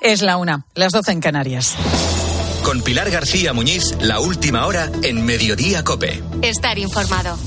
Es la 1, las 12 en Canarias. Con Pilar García Muñiz, la última hora en Mediodía COPE. Estar informado.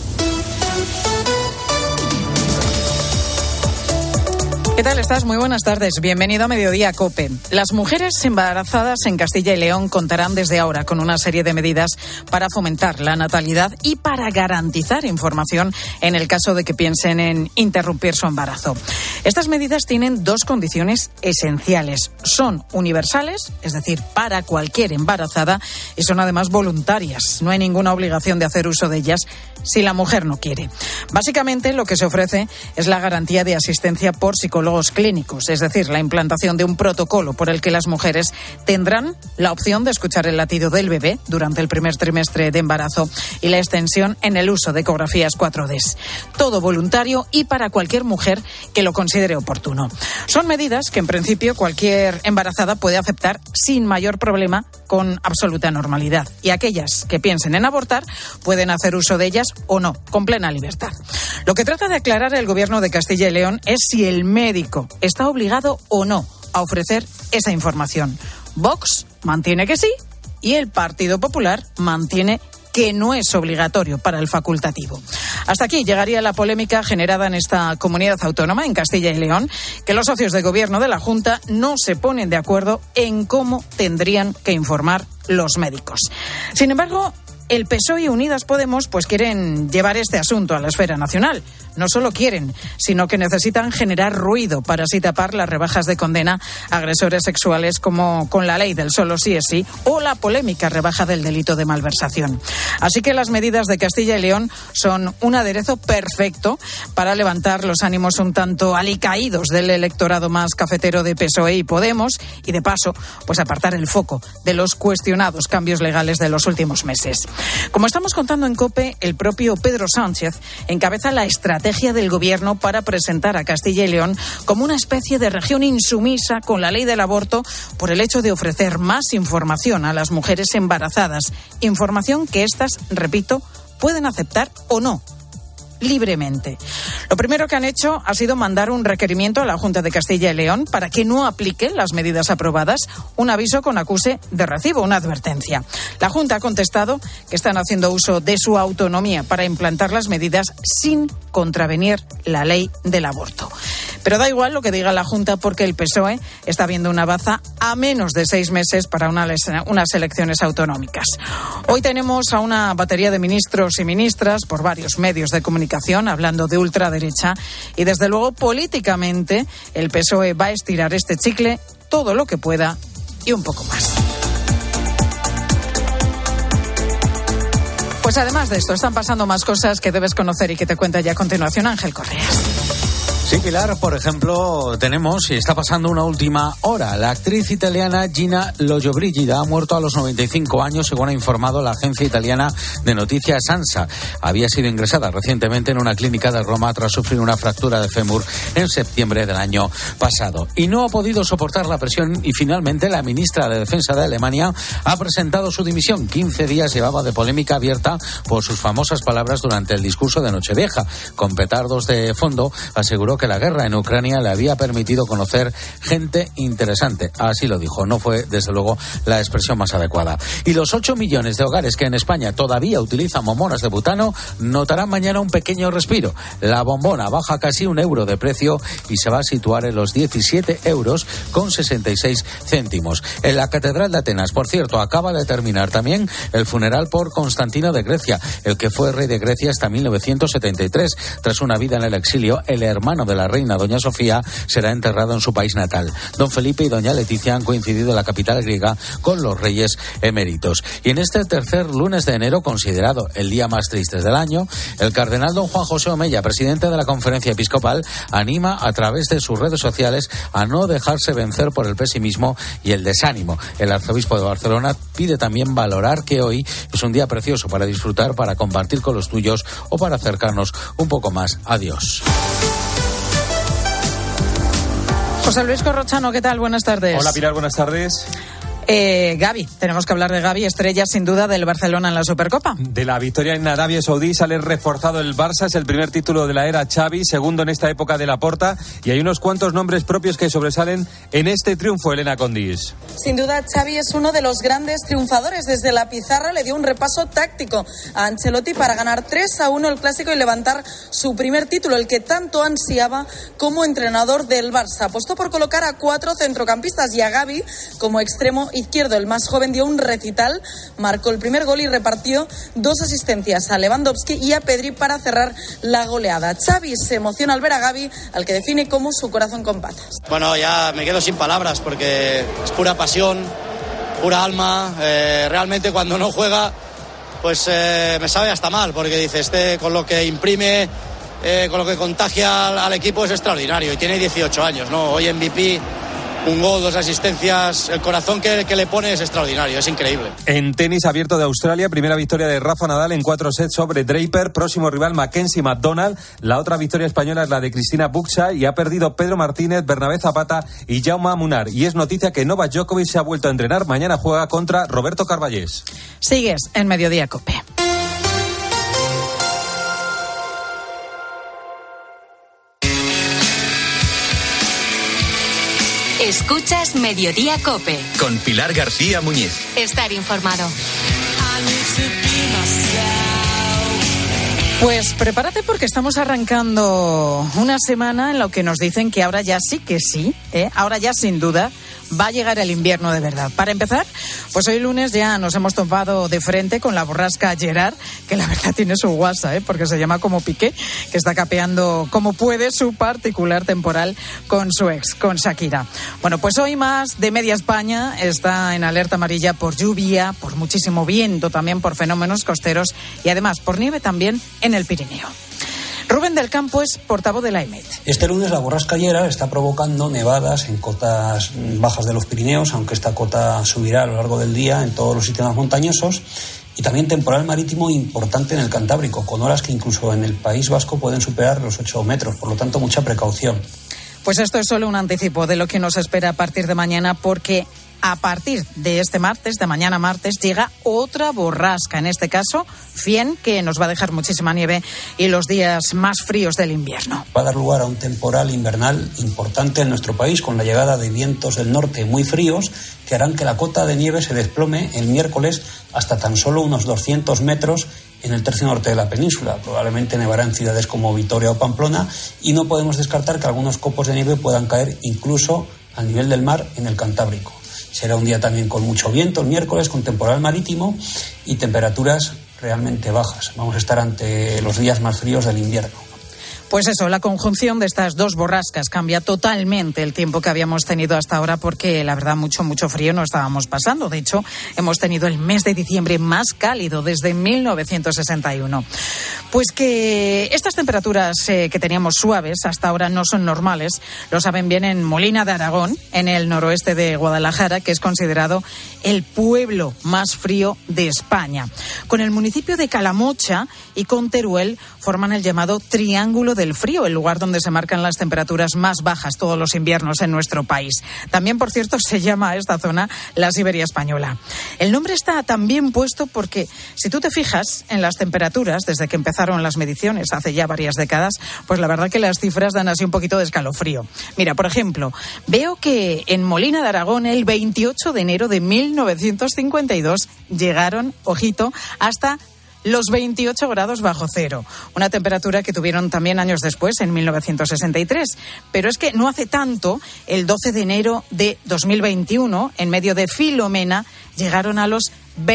¿Qué tal estás? Muy buenas tardes. Bienvenido a Mediodía COPE. Las mujeres embarazadas en Castilla y León contarán desde ahora con una serie de medidas para fomentar la natalidad y para garantizar información en el caso de que piensen en interrumpir su embarazo. Estas medidas tienen dos condiciones esenciales. Son universales, es decir, para cualquier embarazada, y son además voluntarias. No hay ninguna obligación de hacer uso de ellas si la mujer no quiere. Básicamente, lo que se ofrece es la garantía de asistencia por psicólogos clínicos, es decir, la implantación de un protocolo por el que las mujeres tendrán la opción de escuchar el latido del bebé durante el primer trimestre de embarazo y la extensión en el uso de ecografías 4D. Todo voluntario y para cualquier mujer que lo considere oportuno. Son medidas que en principio cualquier embarazada puede aceptar sin mayor problema, con absoluta normalidad. Y aquellas que piensen en abortar pueden hacer uso de ellas o no, con plena libertad. Lo que trata de aclarar el Gobierno de Castilla y León es si el médico está obligado o no a ofrecer esa información. Vox mantiene que sí y el Partido Popular mantiene que no es obligatorio para el facultativo. Hasta aquí llegaría la polémica generada en esta comunidad autónoma, en Castilla y León, que los socios de gobierno de la Junta no se ponen de acuerdo en cómo tendrían que informar los médicos. Sin embargo, el PSOE y Unidas Podemos quieren llevar este asunto a la esfera nacional. No solo quieren, sino que necesitan generar ruido para así tapar las rebajas de condena a agresores sexuales, como con la ley del solo sí es sí o la polémica rebaja del delito de malversación. Así que las medidas de Castilla y León son un aderezo perfecto para levantar los ánimos un tanto alicaídos del electorado más cafetero de PSOE y Podemos y, de paso, apartar el foco de los cuestionados cambios legales de los últimos meses. Como estamos contando en COPE, el propio Pedro Sánchez encabeza la estrategia del Gobierno para presentar a Castilla y León como una especie de región insumisa con la ley del aborto por el hecho de ofrecer más información a las mujeres embarazadas. Información que éstas, repito, pueden aceptar o no, libremente. Lo primero que han hecho ha sido mandar un requerimiento a la Junta de Castilla y León para que no aplique las medidas aprobadas, un aviso con acuse de recibo, una advertencia. La Junta ha contestado que están haciendo uso de su autonomía para implantar las medidas sin contravenir la ley del aborto. Pero da igual lo que diga la Junta, porque el PSOE está viendo una baza a menos de 6 meses para unas elecciones autonómicas. Hoy tenemos a una batería de ministros y ministras por varios medios de comunicación hablando de ultraderecha y, desde luego, políticamente el PSOE va a estirar este chicle todo lo que pueda y un poco más. Pues además de esto, están pasando más cosas que debes conocer y que te cuenta ya a continuación Ángel Correas. Sí, Pilar, por ejemplo, tenemos y está pasando una última hora. La actriz italiana Gina Lollobrigida ha muerto a los 95 años, según ha informado la agencia italiana de noticias ANSA. Había sido ingresada recientemente en una clínica de Roma tras sufrir una fractura de fémur en septiembre del año pasado. Y no ha podido soportar la presión y finalmente la ministra de Defensa de Alemania ha presentado su dimisión. 15 días llevaba de polémica abierta por sus famosas palabras durante el discurso de Nochevieja. Con petardos de fondo, aseguró que la guerra en Ucrania le había permitido conocer gente interesante. Así lo dijo. No fue, desde luego, la expresión más adecuada. Y los 8 millones de hogares que en España todavía utilizan bombonas de butano notarán mañana un pequeño respiro. La bombona baja casi €1 de precio y se va a situar en los 17,66 €. En la Catedral de Atenas, por cierto, acaba de terminar también el funeral por Constantino de Grecia, el que fue rey de Grecia hasta 1973. Tras una vida en el exilio, el hermano de la reina, doña Sofía, será enterrado en su país natal. Don Felipe y doña Leticia han coincidido en la capital griega con los reyes eméritos. Y en este tercer lunes de enero, considerado el día más triste del año, el cardenal don Juan José Omella, presidente de la Conferencia Episcopal, anima a través de sus redes sociales a no dejarse vencer por el pesimismo y el desánimo. El arzobispo de Barcelona pide también valorar que hoy es un día precioso para disfrutar, para compartir con los tuyos o para acercarnos un poco más a Dios. José Luis Corrochano, ¿qué tal? Buenas tardes. Hola, Pilar, buenas tardes. Gavi, tenemos que hablar de Gavi, estrella sin duda del Barcelona en la Supercopa. De la victoria en Arabia Saudí sale reforzado el Barça, es el primer título de la era Xavi, segundo en esta época de Laporta, y hay unos cuantos nombres propios que sobresalen en este triunfo, Elena Condis. Sin duda Xavi es uno de los grandes triunfadores. Desde la pizarra le dio un repaso táctico a Ancelotti para ganar 3-1 el Clásico y levantar su primer título, el que tanto ansiaba como entrenador del Barça. Apostó por colocar a 4 centrocampistas y a Gavi como extremo izquierdo. El más joven dio un recital, marcó el primer gol y repartió 2 asistencias a Lewandowski y a Pedri para cerrar la goleada. Xavi se emociona al ver a Gavi, al que define como su corazón con patas. Bueno, ya me quedo sin palabras porque es pura pasión, pura alma. Realmente cuando no juega, pues me sabe hasta mal, porque dice, con lo que imprime, con lo que contagia al equipo es extraordinario y tiene 18 años, ¿no? Hoy MVP. Un gol, 2 asistencias, el corazón que le pone es extraordinario, es increíble. En tenis abierto de Australia, primera victoria de Rafa Nadal en 4 sets sobre Draper, próximo rival Mackenzie McDonald. La otra victoria española es la de Cristina Buxa y ha perdido Pedro Martínez, Bernabé Zapata y Jaume Munar. Y es noticia que Novak Djokovic se ha vuelto a entrenar, mañana juega contra Roberto Carballés. Sigues en Mediodía COPE. Escuchas Mediodía COPE. Con Pilar García Muñiz. Estar informado. Pues prepárate porque estamos arrancando una semana en la que nos dicen que ahora ya sí que sí, ahora ya sin duda va a llegar el invierno de verdad. Para empezar, pues hoy lunes ya nos hemos topado de frente con la borrasca Gerard, que la verdad tiene su guasa, porque se llama como Piqué, que está capeando como puede su particular temporal con su ex, con Shakira. Bueno, pues hoy más de media España está en alerta amarilla por lluvia, por muchísimo viento, también por fenómenos costeros y además por nieve también en el Pirineo. Rubén del Campo es portavoz de la EMET. Este lunes la borrasca Gerard está provocando nevadas en cotas bajas de los Pirineos, aunque esta cota subirá a lo largo del día en todos los sistemas montañosos, y también temporal marítimo importante en el Cantábrico, con olas que incluso en el País Vasco pueden superar los 8 metros, por lo tanto mucha precaución. Pues esto es solo un anticipo de lo que nos espera a partir de mañana, porque a partir de este martes, de mañana martes, llega otra borrasca, en este caso Fien, que nos va a dejar muchísima nieve y los días más fríos del invierno. Va a dar lugar a un temporal invernal importante en nuestro país, con la llegada de vientos del norte muy fríos que harán que la cota de nieve se desplome el miércoles hasta tan solo unos 200 metros en el tercio norte de la península. Probablemente nevará en ciudades como Vitoria o Pamplona y no podemos descartar que algunos copos de nieve puedan caer incluso al nivel del mar en el Cantábrico. Será un día también con mucho viento el miércoles, con temporal marítimo y temperaturas realmente bajas. Vamos a estar ante los días más fríos del invierno. Pues eso, la conjunción de estas dos borrascas cambia totalmente el tiempo que habíamos tenido hasta ahora, porque la verdad mucho frío no estábamos pasando. De hecho, hemos tenido el mes de diciembre más cálido desde 1961. Pues que estas temperaturas que teníamos suaves hasta ahora no son normales, lo saben bien en Molina de Aragón, en el noroeste de Guadalajara, que es considerado el pueblo más frío de España. Con el municipio de Calamocha y con Teruel forman el llamado Triángulo del Frío, el lugar donde se marcan las temperaturas más bajas todos los inviernos en nuestro país. También, por cierto, se llama a esta zona la Siberia española. El nombre está tan bien puesto porque, si tú te fijas en las temperaturas, desde que empezaron las mediciones hace ya varias décadas, pues la verdad que las cifras dan así un poquito de escalofrío. Mira, por ejemplo, veo que en Molina de Aragón el 28 de enero de 1952 llegaron, ojito, hasta los 28 grados bajo cero, una temperatura que tuvieron también años después, en 1963. Pero es que no hace tanto, el 12 de enero de 2021, en medio de Filomena, llegaron a los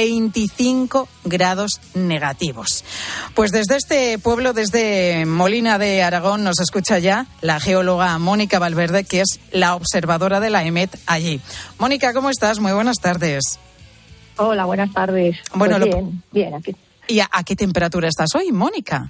25 grados negativos. Pues desde este pueblo, desde Molina de Aragón, nos escucha ya la geóloga Mónica Valverde, que es la observadora de la EMET allí. Mónica, ¿cómo estás? Muy buenas tardes. Hola, buenas tardes. Bueno, pues bien, aquí. ¿Y a qué temperatura estás hoy, Mónica?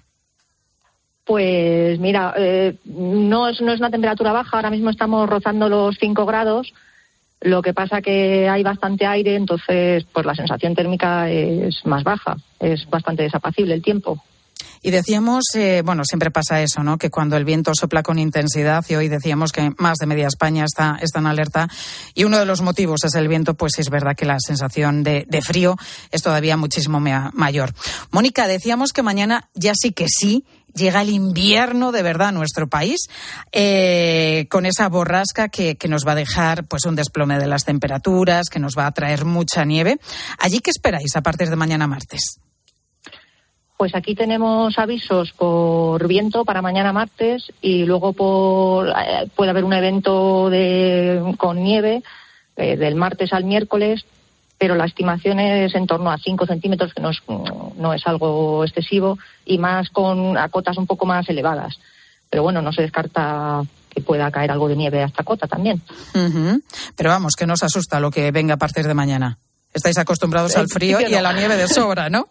Pues mira, no es una temperatura baja, ahora mismo estamos rozando los 5 grados, lo que pasa que hay bastante aire, entonces pues la sensación térmica es más baja, es bastante desapacible el tiempo. Y decíamos, siempre pasa eso, ¿no? Que cuando el viento sopla con intensidad, y hoy decíamos que más de media España está en alerta, y uno de los motivos es el viento, pues es verdad que la sensación de frío es todavía muchísimo mayor. Mónica, decíamos que mañana ya sí que sí llega el invierno de verdad a nuestro país, con esa borrasca que nos va a dejar pues un desplome de las temperaturas, que nos va a traer mucha nieve. ¿Allí qué esperáis a partir de mañana martes? Pues aquí tenemos avisos por viento para mañana martes y luego puede haber un evento con nieve del martes al miércoles, pero la estimación es en torno a 5 centímetros, que no es algo excesivo, y más a cotas un poco más elevadas. Pero bueno, no se descarta que pueda caer algo de nieve a esta cota también. Uh-huh. Pero vamos, que nos asusta lo que venga a partir de mañana. Estáis acostumbrados al frío y a la nieve de sobra, ¿no?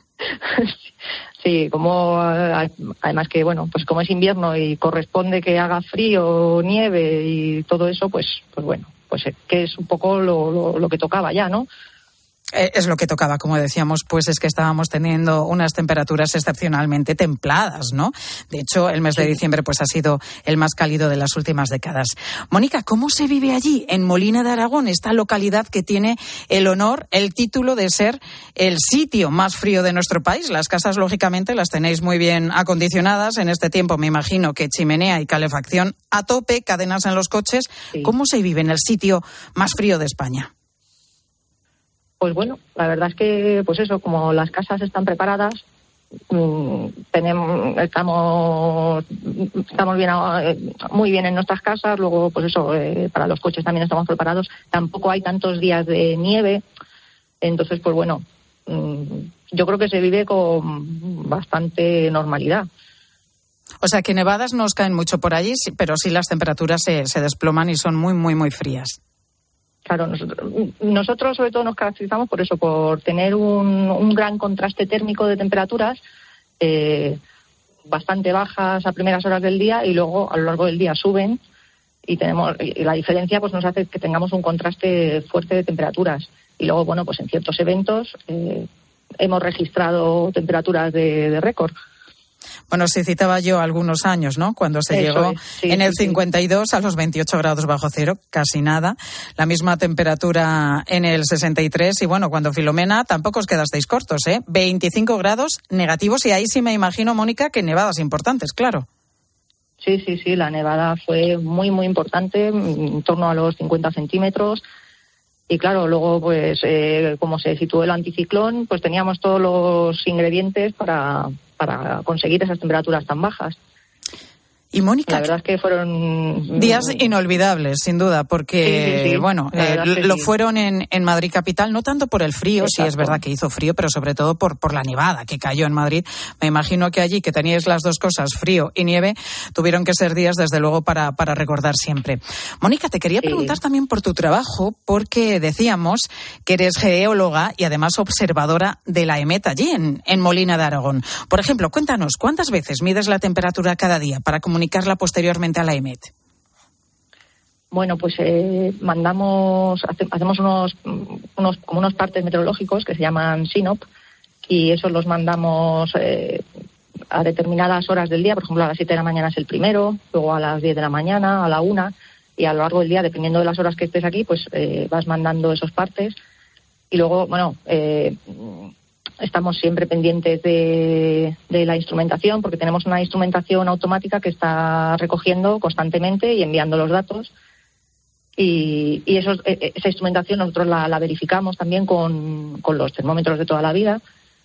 Sí, además que, pues como es invierno y corresponde que haga frío, nieve y todo eso, pues que es un poco lo que tocaba ya, ¿no? Es lo que tocaba, como decíamos, pues es que estábamos teniendo unas temperaturas excepcionalmente templadas, ¿no? De hecho, el mes de diciembre pues ha sido el más cálido de las últimas décadas. Mónica, ¿cómo se vive allí, en Molina de Aragón, esta localidad que tiene el título de ser el sitio más frío de nuestro país? Las casas, lógicamente, las tenéis muy bien acondicionadas. En este tiempo, me imagino que chimenea y calefacción a tope, cadenas en los coches. Sí. ¿Cómo se vive en el sitio más frío de España? Pues bueno, la verdad es que, pues eso, como las casas están preparadas, estamos bien, muy bien en nuestras casas. Luego, pues eso, para los coches también estamos preparados. Tampoco hay tantos días de nieve, entonces, pues bueno, yo creo que se vive con bastante normalidad. O sea, que nevadas no os caen mucho por allí, pero sí las temperaturas se desploman y son muy, muy, muy frías. Claro, nosotros sobre todo nos caracterizamos por eso, por tener un gran contraste térmico de temperaturas, bastante bajas a primeras horas del día y luego a lo largo del día suben y la diferencia pues nos hace que tengamos un contraste fuerte de temperaturas. Y luego, pues en ciertos eventos hemos registrado temperaturas de récord. Bueno, se citaba yo algunos años, ¿no? Cuando se llegó en el 52 a los 28 grados bajo cero, casi nada. La misma temperatura en el 63 y cuando Filomena tampoco os quedasteis cortos, 25 grados negativos y ahí sí me imagino, Mónica, que nevadas importantes, claro. Sí, la nevada fue muy, muy importante, en torno a los 50 centímetros. Y claro, luego, pues, como se situó el anticiclón, pues teníamos todos los ingredientes para conseguir esas temperaturas tan bajas. Y Mónica, la verdad es que fueron días inolvidables, sin duda, porque lo fueron en Madrid capital, no tanto por el frío. Exacto. Sí es verdad que hizo frío, pero sobre todo por la nevada que cayó en Madrid. Me imagino que allí, que teníais las dos cosas, frío y nieve, tuvieron que ser días desde luego para recordar siempre. Mónica, te quería preguntar también por tu trabajo, porque decíamos que eres geóloga y además observadora de la EMET allí en Molina de Aragón. Por ejemplo, cuéntanos, ¿cuántas veces mides la temperatura cada día para comunicarla posteriormente a la EMET? Bueno, pues hacemos unos partes meteorológicos que se llaman SINOP y esos los mandamos a determinadas horas del día. Por ejemplo, a las 7 de la mañana es el primero, luego a las 10 de la mañana, a la 1, y a lo largo del día, dependiendo de las horas que estés aquí, pues vas mandando esos partes. Y luego, estamos siempre pendientes de la instrumentación, porque tenemos una instrumentación automática que está recogiendo constantemente y enviando los datos. Y esa instrumentación nosotros la verificamos también con los termómetros de toda la vida.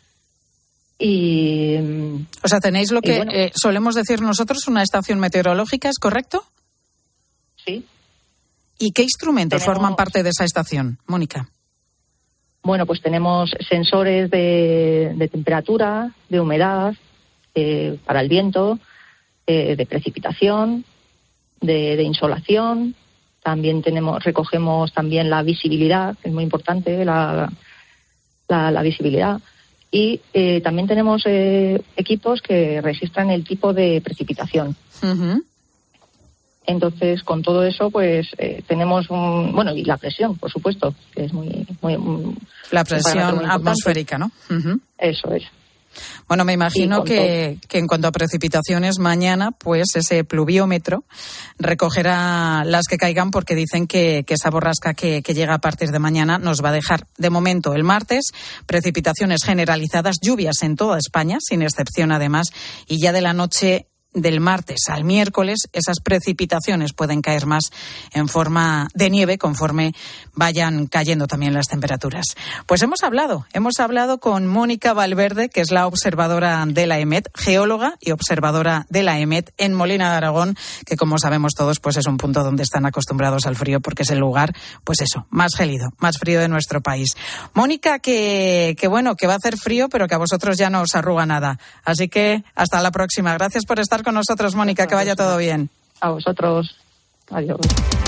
O sea, tenéis lo que solemos decir nosotros, una estación meteorológica, ¿es correcto? Sí. ¿Y qué instrumentos forman parte de esa estación, Mónica? Bueno, pues tenemos sensores de temperatura, de humedad, para el viento, de precipitación, de insolación. También recogemos también la visibilidad, que es muy importante, la visibilidad. Y también tenemos equipos que registran el tipo de precipitación. Uh-huh. Entonces, con todo eso, pues tenemos y la presión, por supuesto, que es muy la presión atmosférica, ¿no? Uh-huh. Eso es. Bueno, me imagino que en cuanto a precipitaciones, mañana, pues ese pluviómetro recogerá las que caigan, porque dicen que esa borrasca que llega a partir de mañana nos va a dejar, de momento, el martes, precipitaciones generalizadas, lluvias en toda España, sin excepción además, y ya de la noche del martes al miércoles esas precipitaciones pueden caer más en forma de nieve conforme vayan cayendo también las temperaturas. Pues hemos hablado con Mónica Valverde, que es la observadora de la EMET, geóloga y observadora de la EMET en Molina de Aragón, que como sabemos todos pues es un punto donde están acostumbrados al frío, porque es el lugar, pues eso, más gélido, más frío de nuestro país. Mónica, que bueno, que va a hacer frío, pero que a vosotros ya no os arruga nada. Así que hasta la próxima. Gracias por estar con nosotros, Mónica, que vaya todo bien. A vosotros. Adiós.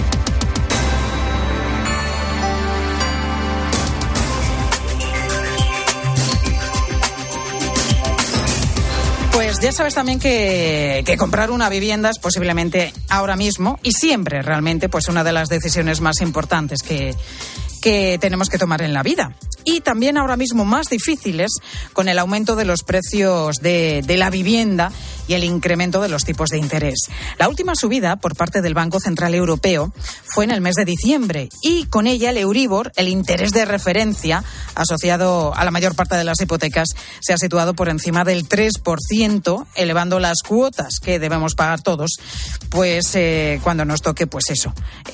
Pues ya sabes también que comprar una vivienda es posiblemente ahora mismo y siempre realmente pues una de las decisiones más importantes que tenemos que tomar en la vida. Y también ahora mismo más difíciles con el aumento de los precios de la vivienda y el incremento de los tipos de interés. La última subida por parte del Banco Central Europeo fue en el mes de diciembre y con ella el Euribor, el interés de referencia asociado a la mayor parte de las hipotecas, se ha situado por encima del 3%, elevando las cuotas que debemos pagar todos, pues cuando nos toque, pues eso,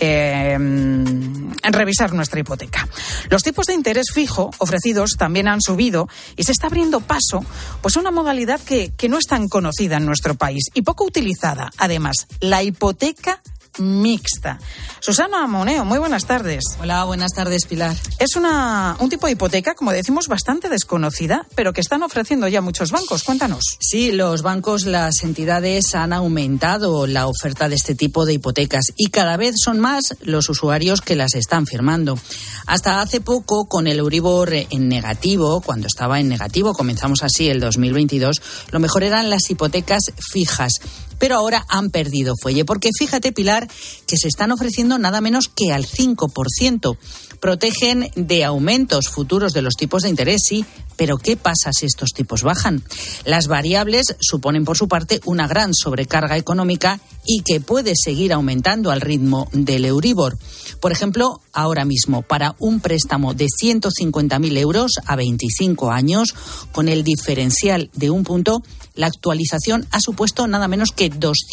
revisar nuestra hipoteca. Los tipos de interés fijo ofrecidos también han subido y se está abriendo paso pues a una modalidad que no es tan conocida en nuestro país y poco utilizada, además, la hipoteca mixta. Susana Moneo, muy buenas tardes. Hola, buenas tardes, Pilar. Es un tipo de hipoteca, como decimos, bastante desconocida, pero que están ofreciendo ya muchos bancos. Cuéntanos. Sí, los bancos, las entidades han aumentado la oferta de este tipo de hipotecas y cada vez son más los usuarios que las están firmando. Hasta hace poco, con el Euribor en negativo, cuando estaba en negativo, comenzamos así el 2022, lo mejor eran las hipotecas fijas. Pero ahora han perdido fuelle, porque fíjate, Pilar, que se están ofreciendo nada menos que al 5%. Protegen de aumentos futuros de los tipos de interés, sí, pero ¿qué pasa si estos tipos bajan? Las variables suponen, por su parte, una gran sobrecarga económica y que puede seguir aumentando al ritmo del Euribor. Por ejemplo, ahora mismo, para un préstamo de 150.000 euros a 25 años, con el diferencial de un punto, la actualización ha supuesto nada menos que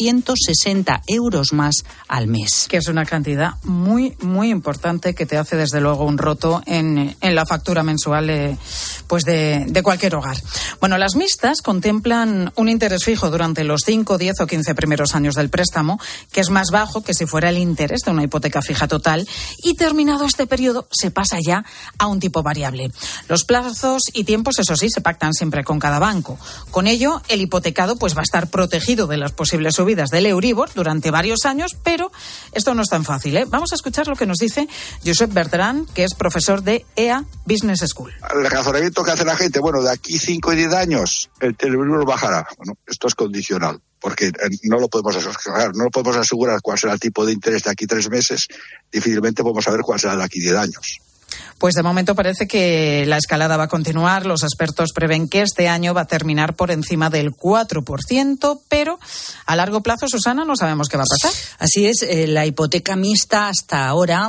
260 euros más al mes. Que es una cantidad muy, muy importante que te hace, desde luego, un roto en la factura mensual pues de cualquier hogar. Bueno, las mixtas contemplan un interés fijo durante los 5, 10 o 15 primeros años del préstamo, que es más bajo que si fuera el interés de una hipoteca fija total, y terminado este periodo se pasa ya a un tipo variable. Los plazos y tiempos, eso sí, se pactan siempre con cada banco. Con ello, el hipotecado pues va a estar protegido de las posibles subidas del Euribor durante varios años, pero esto no es tan fácil, ¿eh? Vamos a escuchar lo que nos dice Josep Bertran, que es profesor de EA Business School. El razonamiento que hace la gente, bueno, de aquí 5 y 10 años el Euribor bajará. Bueno, esto es condicional, porque no lo podemos asegurar cuál será el tipo de interés de aquí 3 meses, difícilmente podemos saber cuál será de aquí 10 años. Pues de momento parece que la escalada va a continuar. Los expertos prevén que este año va a terminar por encima del 4%, pero a largo plazo, Susana, no sabemos qué va a pasar. Así es, la hipoteca mixta hasta ahora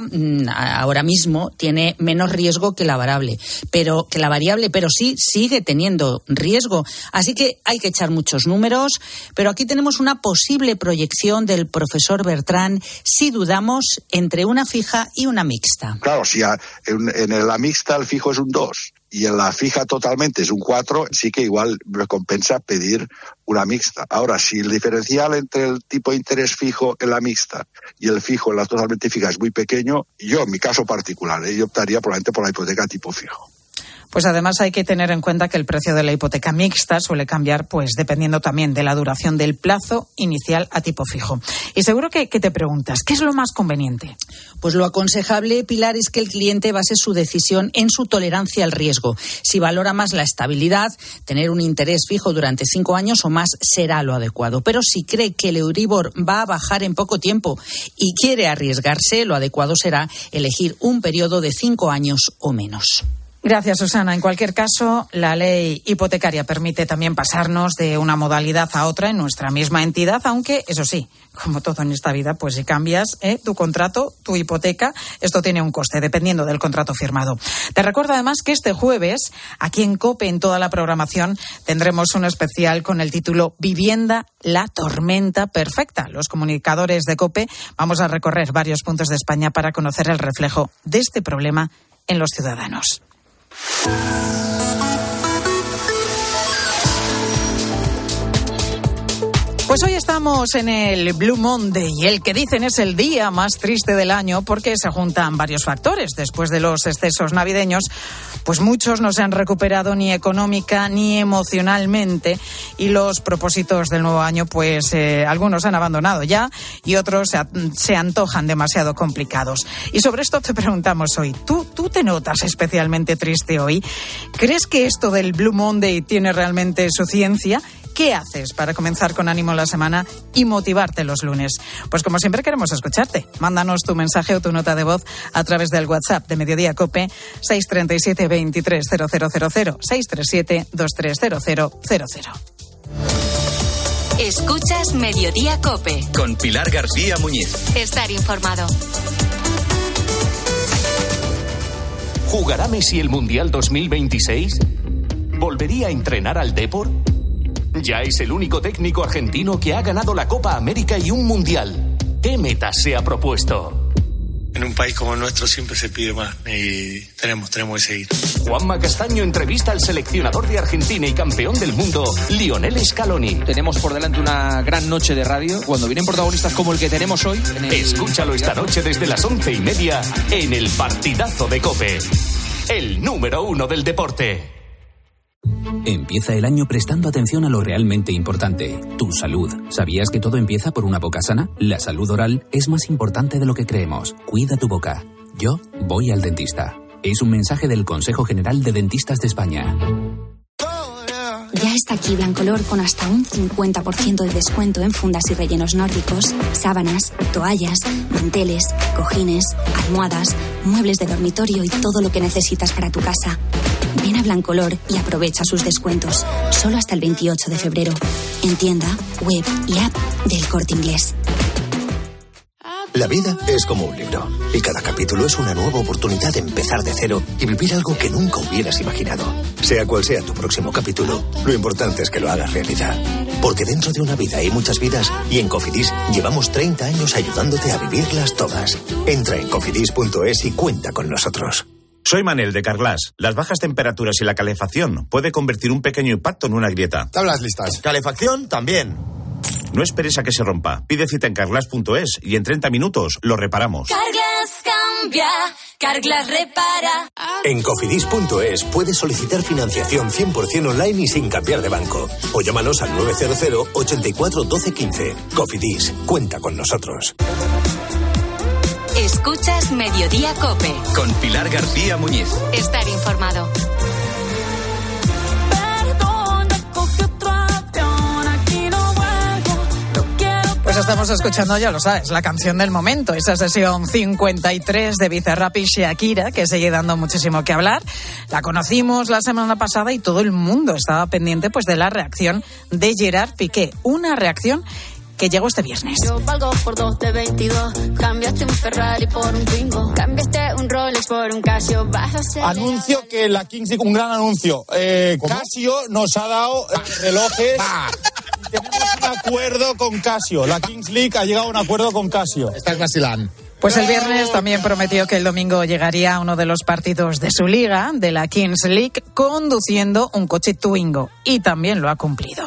mismo, tiene menos riesgo que la variable, pero sí sigue teniendo riesgo. Así que hay que echar muchos números, pero aquí tenemos una posible proyección del profesor Bertrán si dudamos entre una fija y una mixta. Claro, si en la mixta el fijo es un 2 y en la fija totalmente es un 4, sí que igual me compensa pedir una mixta. Ahora, si el diferencial entre el tipo de interés fijo en la mixta y el fijo en la totalmente fija es muy pequeño, yo, en mi caso particular, yo optaría probablemente por la hipoteca tipo fijo. Pues además hay que tener en cuenta que el precio de la hipoteca mixta suele cambiar pues dependiendo también de la duración del plazo inicial a tipo fijo. Y seguro que te preguntas, ¿qué es lo más conveniente? Pues lo aconsejable, Pilar, es que el cliente base su decisión en su tolerancia al riesgo. Si valora más la estabilidad, tener un interés fijo durante 5 años o más será lo adecuado. Pero si cree que el Euribor va a bajar en poco tiempo y quiere arriesgarse, lo adecuado será elegir un periodo de 5 años o menos. Gracias, Susana. En cualquier caso, la ley hipotecaria permite también pasarnos de una modalidad a otra en nuestra misma entidad, aunque, eso sí, como todo en esta vida, pues si cambias tu contrato, tu hipoteca, esto tiene un coste, dependiendo del contrato firmado. Te recuerdo además que este jueves, aquí en COPE, en toda la programación, tendremos un especial con el título Vivienda, la tormenta perfecta. Los comunicadores de COPE vamos a recorrer varios puntos de España para conocer el reflejo de este problema en los ciudadanos. Pues hoy estamos en el Blue Monday, el que dicen es el día más triste del año porque se juntan varios factores. Después de los excesos navideños, pues muchos no se han recuperado ni económica ni emocionalmente y los propósitos del nuevo año, pues algunos han abandonado ya y otros se antojan demasiado complicados. Y sobre esto te preguntamos hoy, ¿tú te notas especialmente triste hoy? ¿Crees que esto del Blue Monday tiene realmente su ciencia? ¿Qué haces para comenzar con ánimo la semana y motivarte los lunes? Pues como siempre queremos escucharte. Mándanos tu mensaje o tu nota de voz a través del WhatsApp de Mediodía COPE 637 23 0000 637 23 0000. Escuchas Mediodía COPE. Con Pilar García Muñiz. Estar informado. ¿Jugará Messi el Mundial 2026? ¿Volvería a entrenar al Depor? Ya es el único técnico argentino que ha ganado la Copa América y un Mundial. ¿Qué metas se ha propuesto? En un país como el nuestro siempre se pide más y tenemos que seguir. Juanma Castaño entrevista al seleccionador de Argentina y campeón del mundo, Lionel Scaloni. Tenemos por delante una gran noche de radio. Cuando vienen protagonistas como el que tenemos hoy... Escúchalo esta noche desde las 11:30 en el Partidazo de COPE. El número 1 del deporte. Empieza el año prestando atención a lo realmente importante, tu salud. ¿Sabías que todo empieza por una boca sana? La salud oral es más importante de lo que creemos. Cuida tu boca. Yo voy al dentista. Es un mensaje del Consejo General de Dentistas de España. Ya está aquí Blancolor con hasta un 50% de descuento en fundas y rellenos nórdicos, sábanas, toallas, manteles, cojines, almohadas, muebles de dormitorio y todo lo que necesitas para tu casa. Ven a Blancolor y aprovecha sus descuentos. Solo hasta el 28 de febrero. En tienda, web y app del Corte Inglés. La vida es como un libro y cada capítulo es una nueva oportunidad de empezar de cero y vivir algo que nunca hubieras imaginado. Sea cual sea tu próximo capítulo, lo importante es que lo hagas realidad. Porque dentro de una vida hay muchas vidas y en Cofidis llevamos 30 años ayudándote a vivirlas todas. Entra en cofidis.es y cuenta con nosotros. Soy Manel de Carglass. Las bajas temperaturas y la calefacción puede convertir un pequeño impacto en una grieta. Tablas listas. Calefacción también. No esperes a que se rompa. Pide cita en Carglass.es y en 30 minutos lo reparamos. Carglass cambia, Carglass repara. En Cofidis.es puedes solicitar financiación 100% online y sin cambiar de banco. O llámanos al 900 84 12 15. Cofidis, cuenta con nosotros. Escuchas Mediodía COPE. Con Pilar García Muñiz. Estar informado. Pues estamos escuchando, ya lo sabes, la canción del momento, esa sesión 53 de Bizarrap y Shakira, que sigue dando muchísimo que hablar. La conocimos la semana pasada y todo el mundo estaba pendiente pues de la reacción de Gerard Piqué. Una reacción que llegó este viernes. Yo valgo por 2 de 22. Cambiaste un Ferrari por un Twingo. Cambiaste un Rolex por un Casio. Vas a ser... Anuncio que la Kings League, un gran anuncio. Casio nos ha dado relojes. Tenemos un acuerdo con Casio. La Kings League ha llegado a un acuerdo con Casio. Estás vacilando. Pues el viernes también prometió que el domingo llegaría a uno de los partidos de su liga, de la Kings League, conduciendo un coche Twingo. Y también lo ha cumplido.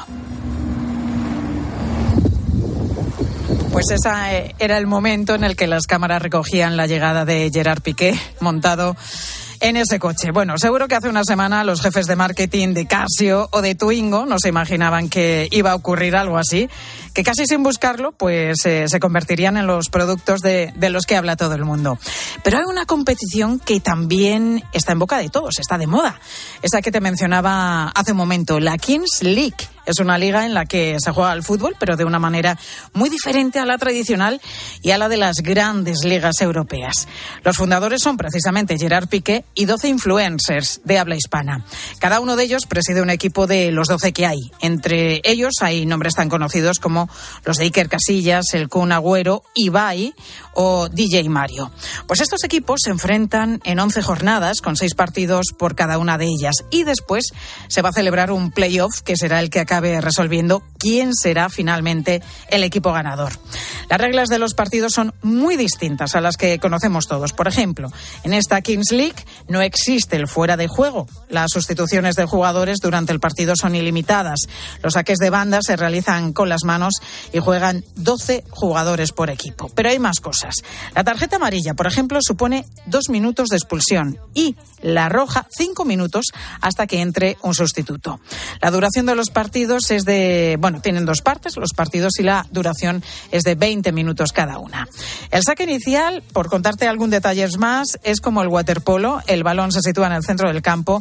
Pues ese era el momento en el que las cámaras recogían la llegada de Gerard Piqué montado en ese coche. Bueno, seguro que hace una semana los jefes de marketing de Casio o de Twingo no se imaginaban que iba a ocurrir algo así, que casi sin buscarlo pues se convertirían en los productos de los que habla todo el mundo. Pero hay una competición que también está en boca de todos, está de moda. Esa que te mencionaba hace un momento, la Kings League. Es una liga en la que se juega al fútbol, pero de una manera muy diferente a la tradicional y a la de las grandes ligas europeas. Los fundadores son precisamente Gerard Piqué y 12 influencers de habla hispana. Cada uno de ellos preside un equipo de los 12 que hay. Entre ellos hay nombres tan conocidos como los de Iker Casillas, el Kun Agüero, Ibai o DJ Mario. Pues estos equipos se enfrentan en 11 jornadas con 6 partidos por cada una de ellas y después se va a celebrar un playoff que será el que acabe resolviendo quién será finalmente el equipo ganador. Las reglas de los partidos son muy distintas a las que conocemos todos. Por ejemplo, en esta Kings League no existe el fuera de juego. Las sustituciones de jugadores durante el partido son ilimitadas. Los saques de banda se realizan con las manos y juegan 12 jugadores por equipo. Pero hay más cosas. La tarjeta amarilla, por ejemplo, supone 2 minutos de expulsión y la roja 5 minutos hasta que entre un sustituto. La duración de los partidos tienen 2 partes, los partidos, y la duración es de 20 minutos cada una. El saque inicial, por contarte algún detalle más, es como el waterpolo. El balón se sitúa en el centro del campo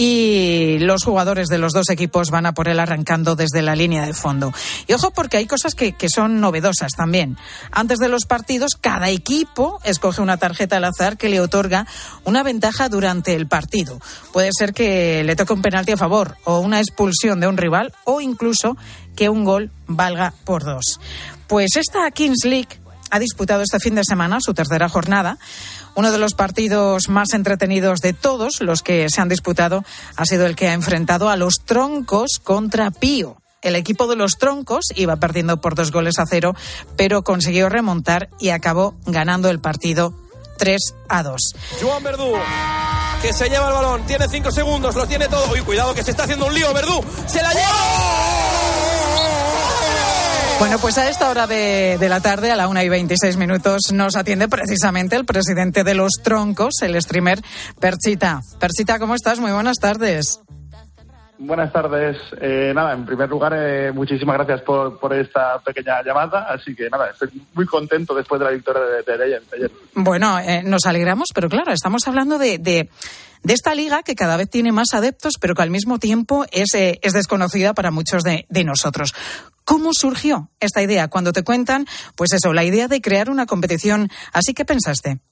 y los jugadores de los dos equipos van a por él arrancando desde la línea de fondo. Y ojo, porque hay cosas que son novedosas también. Antes de los partidos, cada equipo escoge una tarjeta al azar que le otorga una ventaja durante el partido. Puede ser que le toque un penalti a favor o una expulsión de un rival o incluso que un gol valga por 2. Pues esta Kings League ha disputado este fin de semana su tercera jornada. Uno de los partidos más entretenidos de todos los que se han disputado ha sido el que ha enfrentado a los Troncos contra Pío. El equipo de los Troncos iba perdiendo por 2-0, pero consiguió remontar y acabó ganando el partido 3-2. Joan Verdú, que se lleva el balón, tiene 5 segundos, lo tiene todo. Uy, cuidado, que se está haciendo un lío, Verdú, ¡se la lleva! Bueno, pues a esta hora de la tarde, a la 1:26, nos atiende precisamente el presidente de los Troncos, el streamer Perchita. Perchita, ¿cómo estás? Muy buenas tardes. Buenas tardes. En primer lugar, muchísimas gracias por esta pequeña llamada. Así que estoy muy contento después de la victoria de ayer. Bueno, nos alegramos, pero claro, estamos hablando de esta liga que cada vez tiene más adeptos, pero que al mismo tiempo es desconocida para muchos de nosotros. ¿Cómo surgió esta idea? Cuando te cuentan, pues eso, la idea de crear una competición, ¿así que pensaste?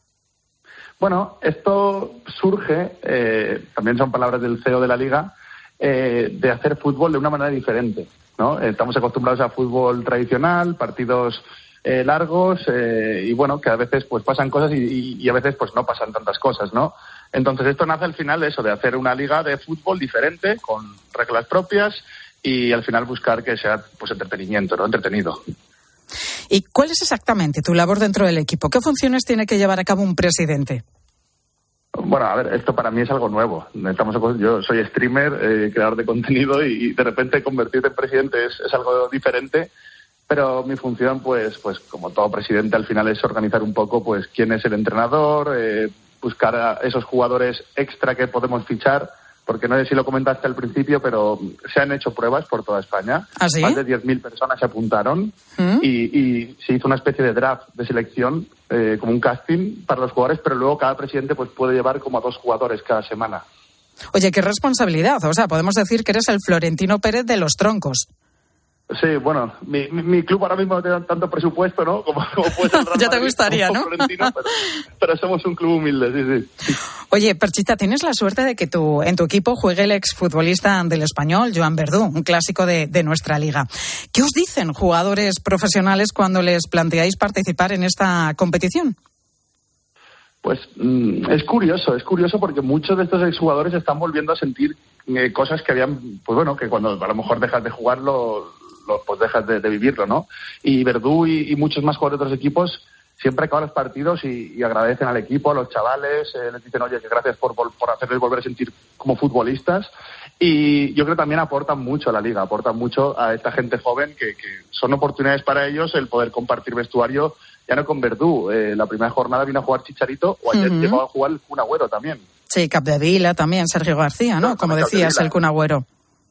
Bueno, esto surge, también son palabras del CEO de la liga, de hacer fútbol de una manera diferente, ¿no? Estamos acostumbrados a fútbol tradicional, partidos largos, y bueno, que a veces pues pasan cosas y a veces pues no pasan tantas cosas, ¿no? Entonces esto nace al final de eso, de hacer una liga de fútbol diferente, con reglas propias, y al final buscar que sea pues entretenimiento, ¿no? Entretenido. ¿Y cuál es exactamente tu labor dentro del equipo? ¿Qué funciones tiene que llevar a cabo un presidente? Bueno, a ver, esto para mí es algo nuevo. Yo soy streamer, creador de contenido, y de repente convertirte en presidente es algo diferente. Pero mi función, pues como todo presidente, al final es organizar un poco pues quién es el entrenador, buscar a esos jugadores extra que podemos fichar, porque no sé si lo comentaste al principio, pero se han hecho pruebas por toda España. ¿Ah, sí? Más de 10.000 personas se apuntaron y se hizo una especie de draft de selección, como un casting para los jugadores, pero luego cada presidente pues puede llevar como a 2 jugadores cada semana. Oye, qué responsabilidad. O sea, podemos decir que eres el Florentino Pérez de los Troncos. Sí, bueno, mi club ahora mismo no tiene tanto presupuesto, ¿no? Como puede ser ya te gustaría, ¿no? pero somos un club humilde, sí. Oye, Perchita, tienes la suerte de que en tu equipo juegue el exfutbolista del Español, Joan Verdú, un clásico de nuestra liga. ¿Qué os dicen jugadores profesionales cuando les planteáis participar en esta competición? Pues es curioso porque muchos de estos exjugadores están volviendo a sentir cosas que habían, pues bueno, que cuando a lo mejor dejas de jugarlo, pues dejas de vivirlo, ¿no? Y Verdú y muchos más jugadores de otros equipos siempre acaban los partidos y agradecen al equipo, a los chavales, les dicen, oye, que gracias por hacerles volver a sentir como futbolistas. Y yo creo que también aportan mucho a la liga, aportan mucho a esta gente joven que son oportunidades para ellos el poder compartir vestuario, ya no con Verdú. La primera jornada vino a jugar Chicharito, o ayer llegó a jugar el Kun Agüero también. Sí, Capdevila también, Sergio García, ¿no? Como decías, el Kun Agüero.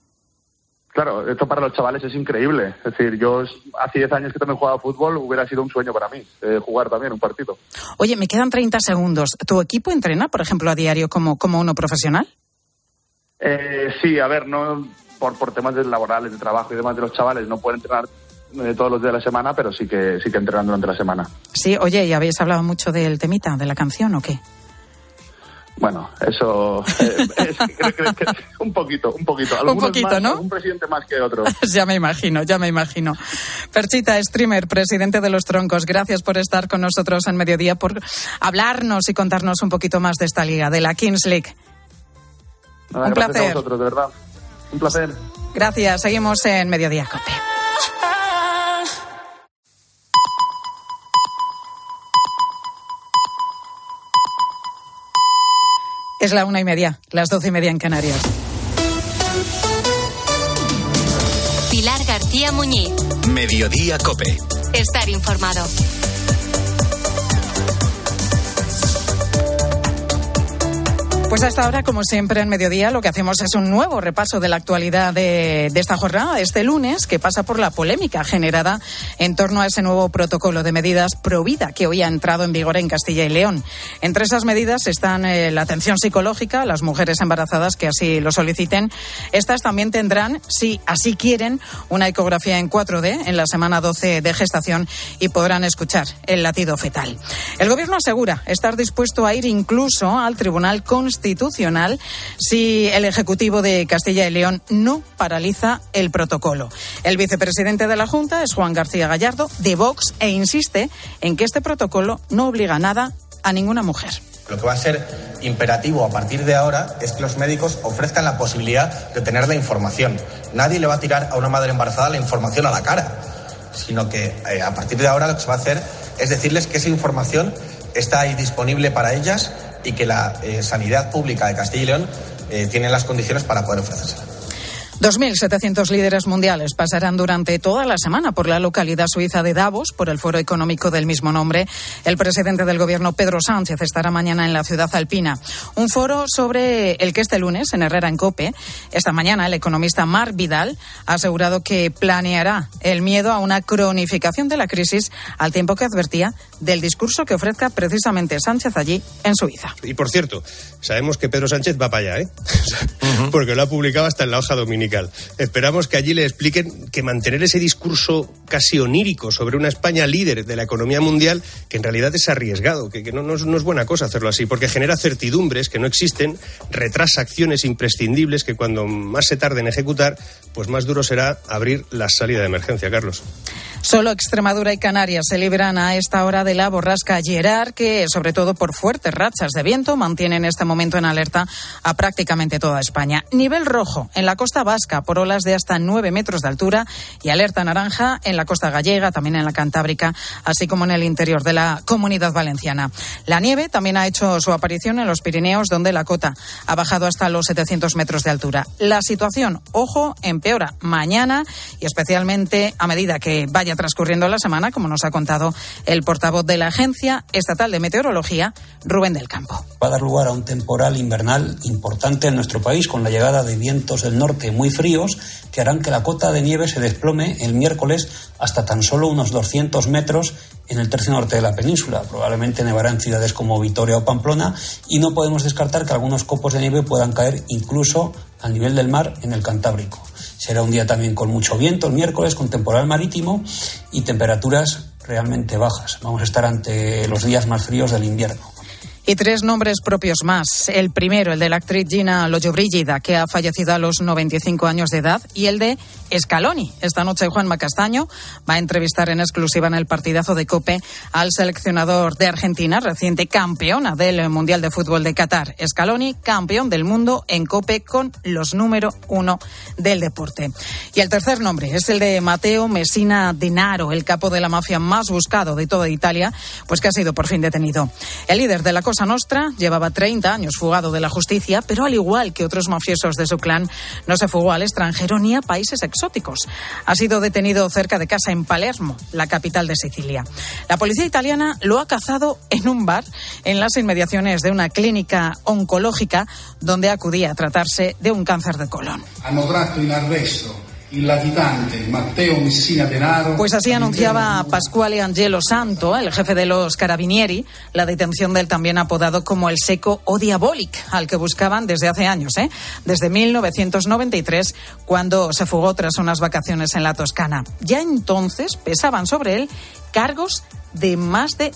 Claro, esto para los chavales es increíble. Es decir, yo hace 10 años que también jugaba fútbol, hubiera sido un sueño para mí jugar también un partido. Oye, me quedan 30 segundos. ¿Tu equipo entrena, por ejemplo, a diario como uno profesional? Sí, a ver, no por temas laborales, de trabajo y demás de los chavales, no pueden entrenar todos los días de la semana, pero sí que entrenan durante la semana. Sí, oye, ¿y habéis hablado mucho del temita, de la canción o qué? Bueno, eso creo que un poquito. Algunos un poquito, más, ¿no? Algún presidente más que otro. Ya me imagino. Perchita, streamer, presidente de Los Troncos, gracias por estar con nosotros en Mediodía, por hablarnos y contarnos un poquito más de esta liga, de la Kings League. Nada, un gracias placer. a vosotros, de verdad. Un placer. Gracias, seguimos en Mediodía COPE. Es la 1:30, las 12:30 en Canarias. Pilar García Muñiz. Mediodía COPE. Estar informado. Pues hasta ahora, como siempre en Mediodía, lo que hacemos es un nuevo repaso de la actualidad de esta jornada, de este lunes, que pasa por la polémica generada en torno a ese nuevo protocolo de medidas Provida que hoy ha entrado en vigor en Castilla y León. Entre esas medidas están la atención psicológica a las mujeres embarazadas que así lo soliciten. Estas también tendrán, si así quieren, una ecografía en 4D en la semana 12 de gestación y podrán escuchar el latido fetal. El Gobierno asegura estar dispuesto a ir incluso al Tribunal Constitucional si el Ejecutivo de Castilla y León no paraliza el protocolo. El vicepresidente de la Junta es Juan García Gallardo, de Vox, e insiste en que este protocolo no obliga nada a ninguna mujer. Lo que va a ser imperativo a partir de ahora es que los médicos ofrezcan la posibilidad de tener la información. Nadie le va a tirar a una madre embarazada la información a la cara, sino que a partir de ahora lo que se va a hacer es decirles que esa información está ahí disponible para ellas y que la sanidad pública de Castilla y León tiene las condiciones para poder ofrecérsela. 2.700 líderes mundiales pasarán durante toda la semana por la localidad suiza de Davos, por el foro económico del mismo nombre. El presidente del Gobierno, Pedro Sánchez, estará mañana en la ciudad alpina. Un foro sobre el que este lunes, en Herrera en COPE, esta mañana el economista Marc Vidal ha asegurado que planeará el miedo a una cronificación de la crisis, al tiempo que advertía del discurso que ofrezca precisamente Sánchez allí en Suiza. Y por cierto, sabemos que Pedro Sánchez va para allá, porque lo ha publicado hasta en la hoja dominical. Esperamos que allí le expliquen que mantener ese discurso casi onírico sobre una España líder de la economía mundial, que en realidad es arriesgado, que no es buena cosa hacerlo así, porque genera certidumbres que no existen, retrasa acciones imprescindibles que cuando más se tarde en ejecutar, pues más duro será abrir la salida de emergencia, Carlos. Solo Extremadura y Canarias se libran a esta hora de la borrasca Gerard, que, sobre todo por fuertes rachas de viento, mantiene en este momento en alerta a prácticamente toda España. Nivel rojo en la costa vasca por olas de hasta 9 metros de altura y alerta naranja en la costa gallega, también en la cantábrica, así como en el interior de la Comunidad Valenciana. La nieve también ha hecho su aparición en los Pirineos, donde la cota ha bajado hasta los 700 metros de altura. La situación, ojo, empeora mañana y especialmente a medida que vaya transcurriendo la semana, como nos ha contado el portavoz de la Agencia Estatal de Meteorología, Rubén del Campo. Va a dar lugar a un temporal invernal importante en nuestro país, con la llegada de vientos del norte muy fríos que harán que la cota de nieve se desplome el miércoles hasta tan solo unos 200 metros en el tercio norte de la península. Probablemente nevará en ciudades como Vitoria o Pamplona y no podemos descartar que algunos copos de nieve puedan caer incluso al nivel del mar en el Cantábrico. Será un día también con mucho viento el miércoles, con temporal marítimo y temperaturas realmente bajas. Vamos a estar ante los días más fríos del invierno. Y 3 nombres propios más. El primero, el de la actriz Gina Lollobrigida, que ha fallecido a los 95 años de edad, y el de Scaloni. Esta noche Juanma Castaño va a entrevistar en exclusiva en el partidazo de COPE al seleccionador de Argentina, reciente campeona del Mundial de Fútbol de Qatar. Scaloni, campeón del mundo en COPE con los número 1 del deporte. Y el tercer nombre es el de Matteo Messina Denaro, el capo de la mafia más buscado de toda Italia, pues que ha sido por fin detenido. El líder de la Cosa Nostra llevaba 30 años fugado de la justicia, pero al igual que otros mafiosos de su clan, no se fugó al extranjero ni a países exóticos. Ha sido detenido cerca de casa en Palermo, la capital de Sicilia. La policía italiana lo ha cazado en un bar en las inmediaciones de una clínica oncológica donde acudía a tratarse de un cáncer de colon. Hanno tratto in arresto Pues así anunciaba Pasquale Angelo Santo, el jefe de los Carabinieri, la detención del también apodado como el Seco o Diabolic, al que buscaban desde hace años, desde 1993, cuando se fugó tras unas vacaciones en la Toscana. Ya entonces pesaban sobre él cargos de más de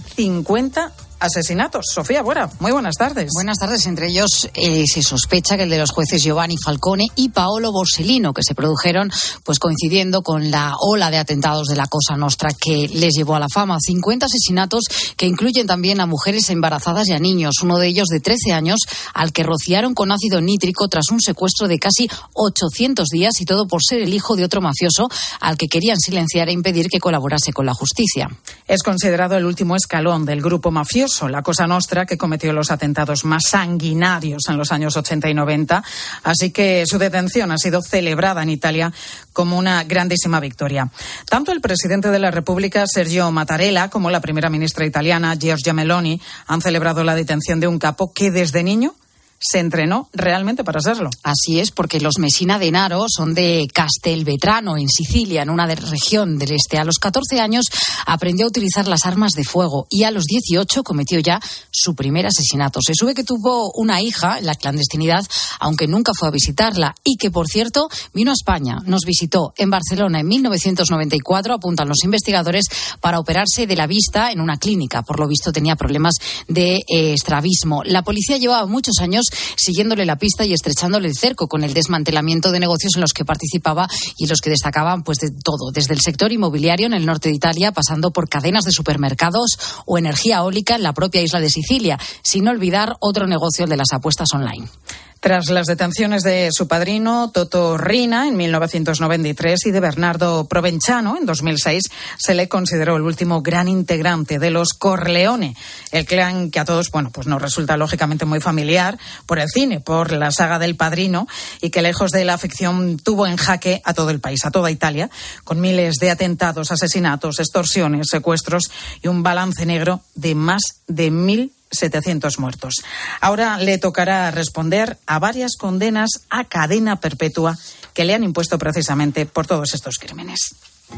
50 asesinatos. Sofía Bora, muy buenas tardes. Buenas tardes. Entre ellos se sospecha que el de los jueces Giovanni Falcone y Paolo Borsellino, que se produjeron pues coincidiendo con la ola de atentados de la Cosa Nostra que les llevó a la fama. 50 asesinatos que incluyen también a mujeres embarazadas y a niños, uno de ellos de 13 años, al que rociaron con ácido nítrico tras un secuestro de casi 800 días, y todo por ser el hijo de otro mafioso al que querían silenciar e impedir que colaborase con la justicia. Es considerado el último escalón del grupo mafioso, la Cosa Nostra, que cometió los atentados más sanguinarios en los años 80 y 90. Así que su detención ha sido celebrada en Italia como una grandísima victoria. Tanto el presidente de la República, Sergio Mattarella, como la primera ministra italiana, Giorgia Meloni, han celebrado la detención de un capo que desde niño se entrenó realmente para serlo. Así es, porque los Messina Denaro son de Castelvetrano, en Sicilia, en una región del este. A los 14 años aprendió a utilizar las armas de fuego y a los 18 cometió ya su primer asesinato. Se sube que tuvo una hija en la clandestinidad, aunque nunca fue a visitarla, y que, por cierto, vino a España. Nos visitó en Barcelona en 1994, apuntan los investigadores, para operarse de la vista en una clínica. Por lo visto tenía problemas de estrabismo. La policía llevaba muchos años siguiéndole la pista y estrechándole el cerco con el desmantelamiento de negocios en los que participaba y los que destacaban pues de todo, desde el sector inmobiliario en el norte de Italia, pasando por cadenas de supermercados o energía eólica en la propia isla de Sicilia, sin olvidar otro negocio, el de las apuestas online. Tras las detenciones de su padrino, Toto Riina, en 1993, y de Bernardo Provenzano, en 2006, se le consideró el último gran integrante de los Corleone, el clan que a todos, pues nos resulta lógicamente muy familiar por el cine, por la saga del Padrino, y que lejos de la ficción tuvo en jaque a todo el país, a toda Italia, con miles de atentados, asesinatos, extorsiones, secuestros y un balance negro de más de 1.700 muertos. Ahora le tocará responder a varias condenas a cadena perpetua que le han impuesto precisamente por todos estos crímenes.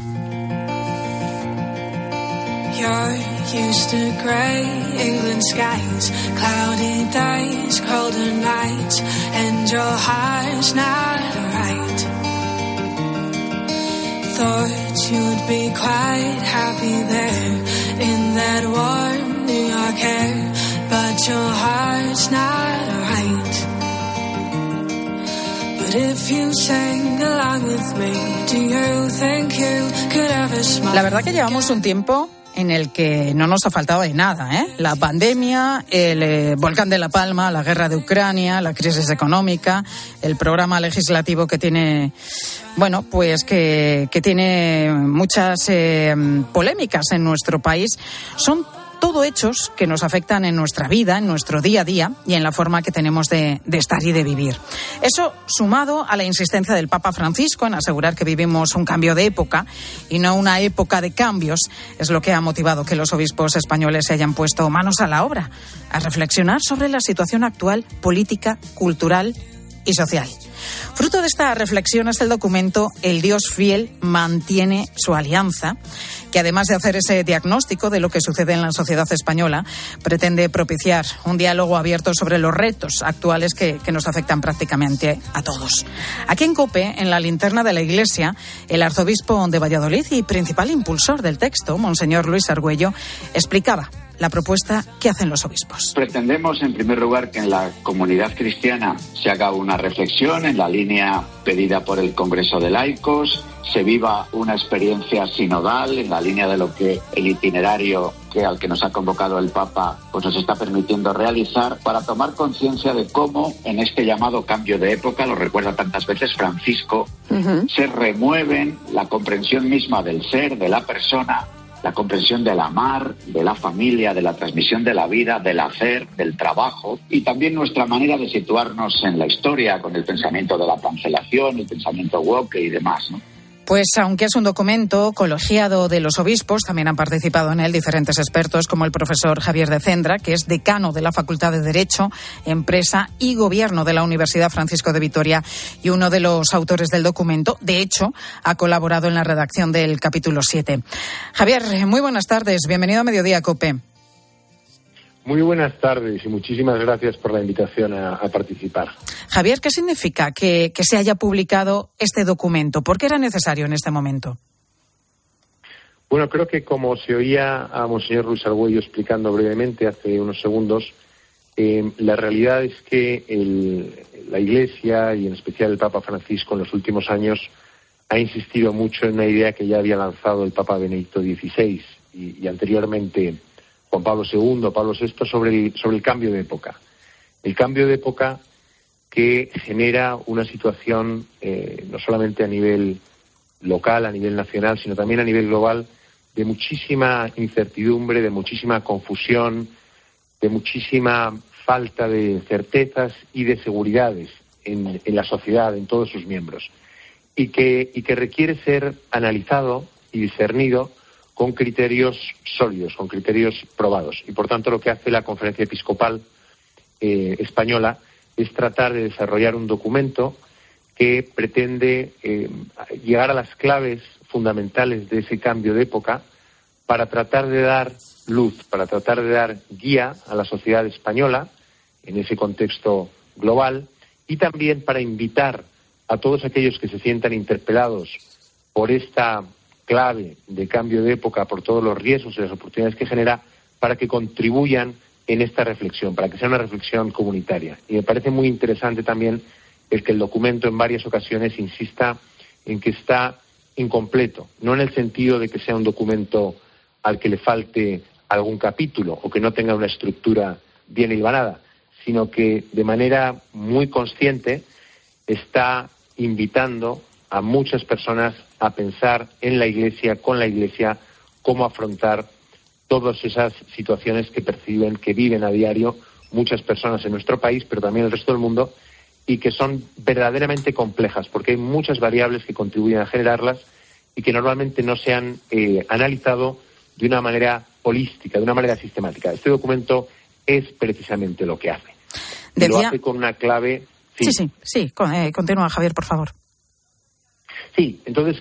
You're used to grey England skies, cloudy days, colder nights, and your heart's not right. Thought you'd be quite happy there in that warm New York air, but your heart's not right. But if you sang along with me, do you think you could ever smile? La verdad que llevamos un tiempo en el que no nos ha faltado de nada, La pandemia, el volcán de La Palma, la guerra de Ucrania, la crisis económica, el programa legislativo que tiene, que tiene muchas polémicas en nuestro país. Son todo hechos que nos afectan en nuestra vida, en nuestro día a día y en la forma que tenemos de estar y de vivir. Eso, sumado a la insistencia del Papa Francisco en asegurar que vivimos un cambio de época y no una época de cambios, es lo que ha motivado que los obispos españoles se hayan puesto manos a la obra, a reflexionar sobre la situación actual, política, cultural y social. Fruto de esta reflexión es el documento El Dios fiel mantiene su alianza, que además de hacer ese diagnóstico de lo que sucede en la sociedad española, pretende propiciar un diálogo abierto sobre los retos actuales que nos afectan prácticamente a todos. Aquí en COPE, en la linterna de la Iglesia, el arzobispo de Valladolid y principal impulsor del texto, Monseñor Luis Argüello, explicaba la propuesta que hacen los obispos. Pretendemos, en primer lugar, que en la comunidad cristiana se haga una reflexión en la línea pedida por el Congreso de Laicos, se viva una experiencia sinodal en la línea de lo que el itinerario al que nos ha convocado el Papa nos está permitiendo realizar, para tomar conciencia de cómo en este llamado cambio de época, lo recuerda tantas veces Francisco, se remueven la comprensión misma del ser, de la persona, la comprensión del amar, de la familia, de la transmisión de la vida, del hacer, del trabajo, y también nuestra manera de situarnos en la historia con el pensamiento de la cancelación, el pensamiento woke y demás, ¿no? Pues aunque es un documento colegiado de los obispos, también han participado en él diferentes expertos como el profesor Javier de Cendra, que es decano de la Facultad de Derecho, Empresa y Gobierno de la Universidad Francisco de Vitoria y uno de los autores del documento. De hecho, ha colaborado en la redacción del capítulo 7. Javier, muy buenas tardes. Bienvenido a Mediodía COPE. Muy buenas tardes y muchísimas gracias por la invitación a participar. Javier, ¿qué significa que se haya publicado este documento? ¿Por qué era necesario en este momento? Bueno, creo que como se oía a Monseñor Ruiz Argüello explicando brevemente hace unos segundos, la realidad es que la Iglesia y en especial el Papa Francisco en los últimos años ha insistido mucho en una idea que ya había lanzado el Papa Benedicto XVI y anteriormente Juan Pablo II, Pablo VI, sobre el cambio de época. El cambio de época que genera una situación no solamente a nivel local, a nivel nacional, sino también a nivel global, de muchísima incertidumbre, de muchísima confusión, de muchísima falta de certezas y de seguridades en la sociedad, en todos sus miembros, y que requiere ser analizado y discernido con criterios sólidos, con criterios probados. Y por tanto lo que hace la Conferencia Episcopal Española es tratar de desarrollar un documento que pretende llegar a las claves fundamentales de ese cambio de época para tratar de dar luz, para tratar de dar guía a la sociedad española en ese contexto global y también para invitar a todos aquellos que se sientan interpelados por esta clave de cambio de época, por todos los riesgos y las oportunidades que genera, para que contribuyan en esta reflexión, para que sea una reflexión comunitaria. Y me parece muy interesante también el que el documento en varias ocasiones insista en que está incompleto, no en el sentido de que sea un documento al que le falte algún capítulo o que no tenga una estructura bien hilvanada, sino que de manera muy consciente está invitando a muchas personas a pensar en la Iglesia, con la Iglesia, cómo afrontar todas esas situaciones que perciben, que viven a diario muchas personas en nuestro país, pero también en el resto del mundo, y que son verdaderamente complejas, porque hay muchas variables que contribuyen a generarlas y que normalmente no se han analizado de una manera holística, de una manera sistemática. Este documento es precisamente lo que hace. Lo hace con una clave... Sí. Continúa, Javier, por favor. Sí, entonces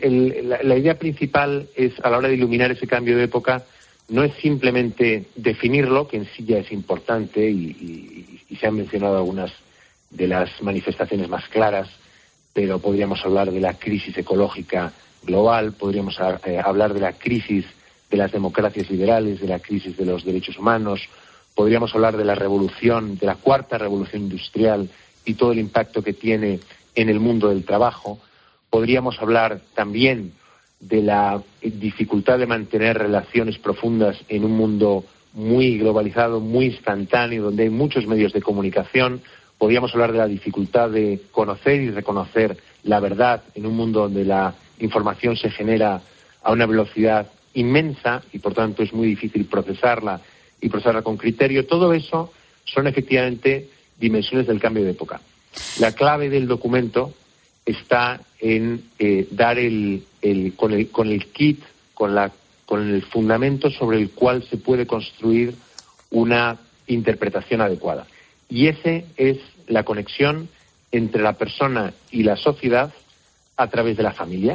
la idea principal es, a la hora de iluminar ese cambio de época, no es simplemente definirlo, que en sí ya es importante y se han mencionado algunas de las manifestaciones más claras, pero podríamos hablar de la crisis ecológica global, podríamos hablar de la crisis de las democracias liberales, de la crisis de los derechos humanos, podríamos hablar de la revolución, de la cuarta revolución industrial y todo el impacto que tiene en el mundo del trabajo. Podríamos hablar también de la dificultad de mantener relaciones profundas en un mundo muy globalizado, muy instantáneo, donde hay muchos medios de comunicación. Podríamos hablar de la dificultad de conocer y reconocer la verdad en un mundo donde la información se genera a una velocidad inmensa y por tanto es muy difícil procesarla y procesarla con criterio. Todo eso son efectivamente dimensiones del cambio de época. La clave del documento está en dar con el kit, con el fundamento sobre el cual se puede construir una interpretación adecuada. Y ese es la conexión entre la persona y la sociedad a través de la familia.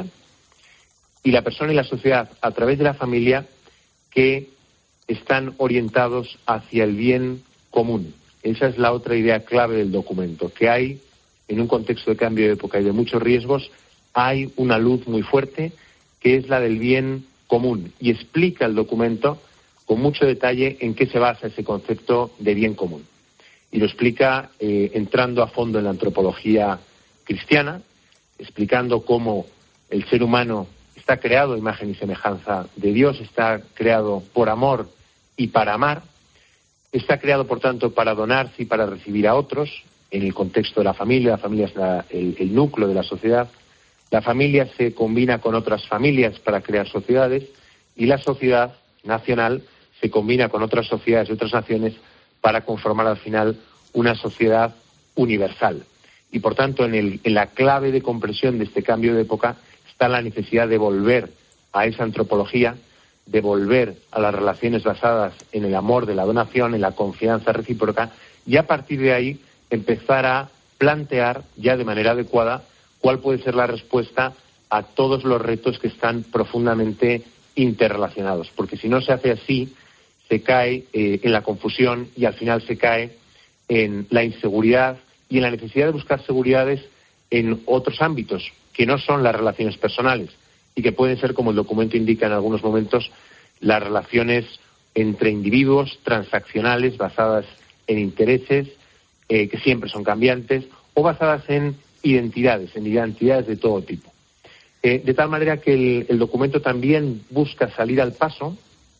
Y la persona y la sociedad a través de la familia que están orientados hacia el bien común. Esa es la otra idea clave del documento, que hay, en un contexto de cambio de época y de muchos riesgos, hay una luz muy fuerte que es la del bien común. Y explica el documento con mucho detalle en qué se basa ese concepto de bien común. Y lo explica entrando a fondo en la antropología cristiana, explicando cómo el ser humano está creado a imagen y semejanza de Dios, está creado por amor y para amar, está creado, por tanto, para donarse y para recibir a otros, en el contexto de la familia es el núcleo de la sociedad, la familia se combina con otras familias para crear sociedades y la sociedad nacional se combina con otras sociedades y otras naciones para conformar al final una sociedad universal. Y por tanto, en la clave de comprensión de este cambio de época está la necesidad de volver a esa antropología, de volver a las relaciones basadas en el amor de la donación, en la confianza recíproca, y a partir de ahí empezar a plantear ya de manera adecuada cuál puede ser la respuesta a todos los retos que están profundamente interrelacionados. Porque si no se hace así, se cae en la confusión y al final se cae en la inseguridad y en la necesidad de buscar seguridades en otros ámbitos que no son las relaciones personales y que pueden ser, como el documento indica en algunos momentos, las relaciones entre individuos transaccionales basadas en intereses que siempre son cambiantes o basadas en identidades de todo tipo. De tal manera que el documento también busca salir al paso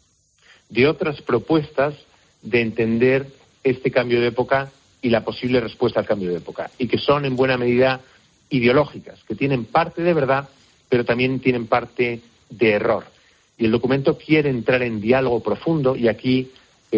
de otras propuestas de entender este cambio de época y la posible respuesta al cambio de época, y que son en buena medida ideológicas, que tienen parte de verdad, pero también tienen parte de error. Y el documento quiere entrar en diálogo profundo, y aquí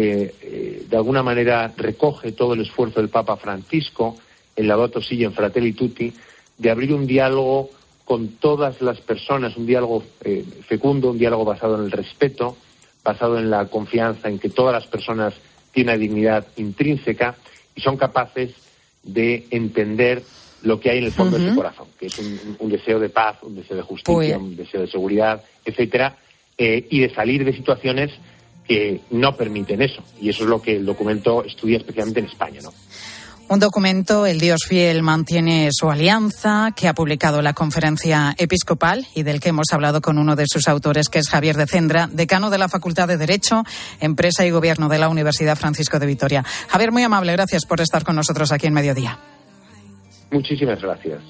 de alguna manera recoge todo el esfuerzo del Papa Francisco en Laudato Si y en Fratelli Tutti, de abrir un diálogo con todas las personas, un diálogo fecundo, un diálogo basado en el respeto, basado en la confianza en que todas las personas tienen una dignidad intrínseca y son capaces de entender lo que hay en el fondo de su corazón, que es un deseo de paz, un deseo de justicia, un deseo de seguridad, etcétera, y de salir de situaciones que no permiten eso. Y eso es lo que el documento estudia especialmente en España, ¿no? Un documento, El Dios Fiel mantiene su alianza, que ha publicado la Conferencia Episcopal y del que hemos hablado con uno de sus autores, que es Javier de Cendra, decano de la Facultad de Derecho, Empresa y Gobierno de la Universidad Francisco de Vitoria. Javier, muy amable, gracias por estar con nosotros aquí en Mediodía. Muchísimas gracias.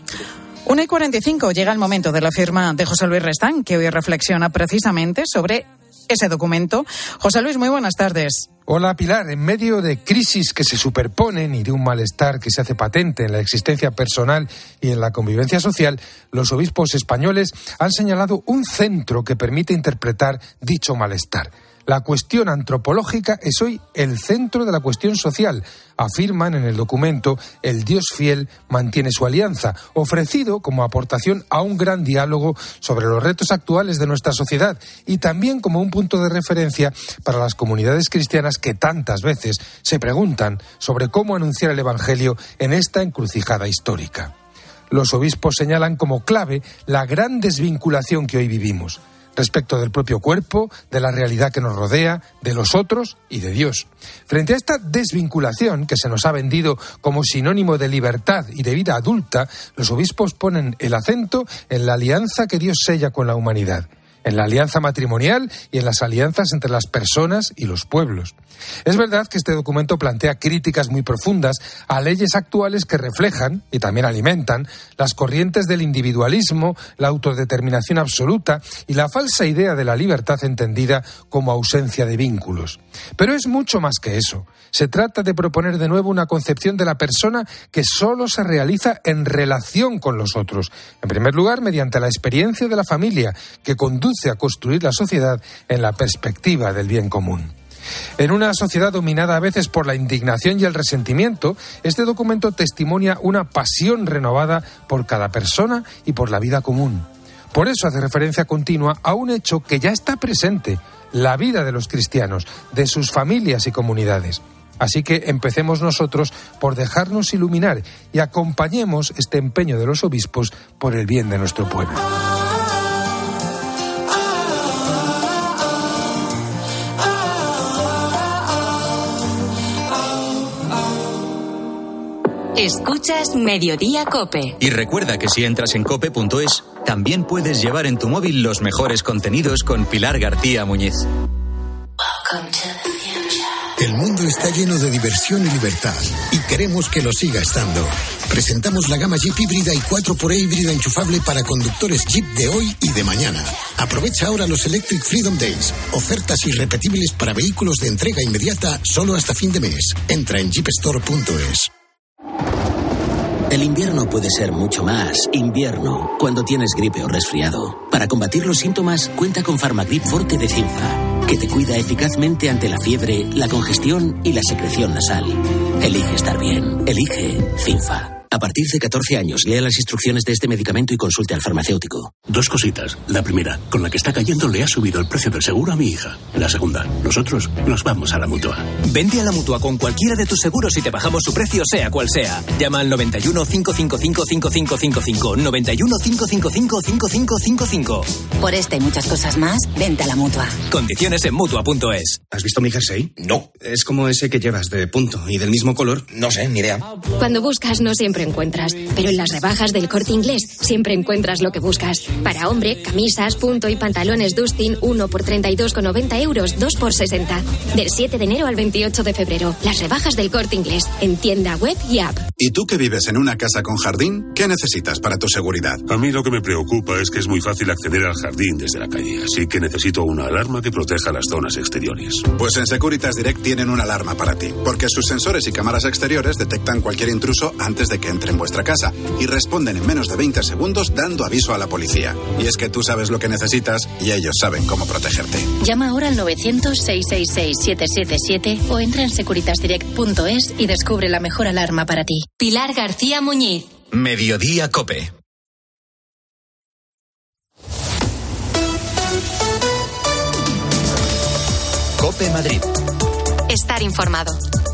1:45, llega el momento de la firma de José Luis Restán, que hoy reflexiona precisamente sobre ese documento. José Luis, muy buenas tardes. Hola Pilar, en medio de crisis que se superponen y de un malestar que se hace patente en la existencia personal y en la convivencia social, los obispos españoles han señalado un centro que permite interpretar dicho malestar. La cuestión antropológica es hoy el centro de la cuestión social. Afirman en el documento, el Dios fiel mantiene su alianza, ofrecido como aportación a un gran diálogo sobre los retos actuales de nuestra sociedad y también como un punto de referencia para las comunidades cristianas que tantas veces se preguntan sobre cómo anunciar el Evangelio en esta encrucijada histórica. Los obispos señalan como clave la gran desvinculación que hoy vivimos respecto del propio cuerpo, de la realidad que nos rodea, de los otros y de Dios. Frente a esta desvinculación que se nos ha vendido como sinónimo de libertad y de vida adulta, los obispos ponen el acento en la alianza que Dios sella con la humanidad, en la alianza matrimonial y en las alianzas entre las personas y los pueblos. Es verdad que este documento plantea críticas muy profundas a leyes actuales que reflejan, y también alimentan, las corrientes del individualismo, la autodeterminación absoluta y la falsa idea de la libertad entendida como ausencia de vínculos. Pero es mucho más que eso. Se trata de proponer de nuevo una concepción de la persona que solo se realiza en relación con los otros. En primer lugar, mediante la experiencia de la familia, que conduce a construir la sociedad en la perspectiva del bien común. En una sociedad dominada a veces por la indignación y el resentimiento, este documento testimonia una pasión renovada por cada persona y por la vida común. Por eso hace referencia continua a un hecho que ya está presente, la vida de los cristianos, de sus familias y comunidades. Así que empecemos nosotros por dejarnos iluminar y acompañemos este empeño de los obispos por el bien de nuestro pueblo. Escuchas Mediodía COPE. Y recuerda que si entras en cope.es, también puedes llevar en tu móvil los mejores contenidos con Pilar García Muñiz. El mundo está lleno de diversión y libertad, y queremos que lo siga estando. Presentamos la gama Jeep híbrida y 4xE híbrida enchufable para conductores Jeep de hoy y de mañana. Aprovecha ahora los Electric Freedom Days, ofertas irrepetibles para vehículos de entrega inmediata solo hasta fin de mes. Entra en jeepstore.es. El invierno puede ser mucho más invierno cuando tienes gripe o resfriado. Para combatir los síntomas, cuenta con Farmagrip Forte de Cinfa, que te cuida eficazmente ante la fiebre, la congestión y la secreción nasal. Elige estar bien. Elige Cinfa. A partir de 14 años, lea las instrucciones de este medicamento y consulte al farmacéutico. 2 cositas. La primera, con la que está cayendo le ha subido el precio del seguro a mi hija. La segunda, nosotros nos vamos a la Mutua. Vente a la Mutua con cualquiera de tus seguros y te bajamos su precio sea cual sea. Llama al 91 555 5555. 91 555 5555. Por esta y muchas cosas más, vente a la Mutua. Condiciones en Mutua.es. ¿Has visto mi jersey? No. Es como ese que llevas, de punto y del mismo color. No sé, ni idea. Cuando buscas no siempre encuentras, pero en las rebajas del Corte Inglés siempre encuentras lo que buscas. Para hombre, camisas, punto y pantalones Dustin, 1 por 32,90 euros, 2 por 60. Del 7 de enero al 28 de febrero. Las rebajas del Corte Inglés, en tienda web y app. ¿Y tú que vives en una casa con jardín? ¿Qué necesitas para tu seguridad? A mí lo que me preocupa es que es muy fácil acceder al jardín desde la calle, así que necesito una alarma que proteja las zonas exteriores. Pues en Securitas Direct tienen una alarma para ti, porque sus sensores y cámaras exteriores detectan cualquier intruso antes de que entre en vuestra casa y responden en menos de 20 segundos dando aviso a la policía. Y es que tú sabes lo que necesitas y ellos saben cómo protegerte. Llama ahora al 900-666-777 o entra en securitasdirect.es y descubre la mejor alarma para ti. Pilar García Muñiz. Mediodía COPE. COPE Madrid. Estar informado.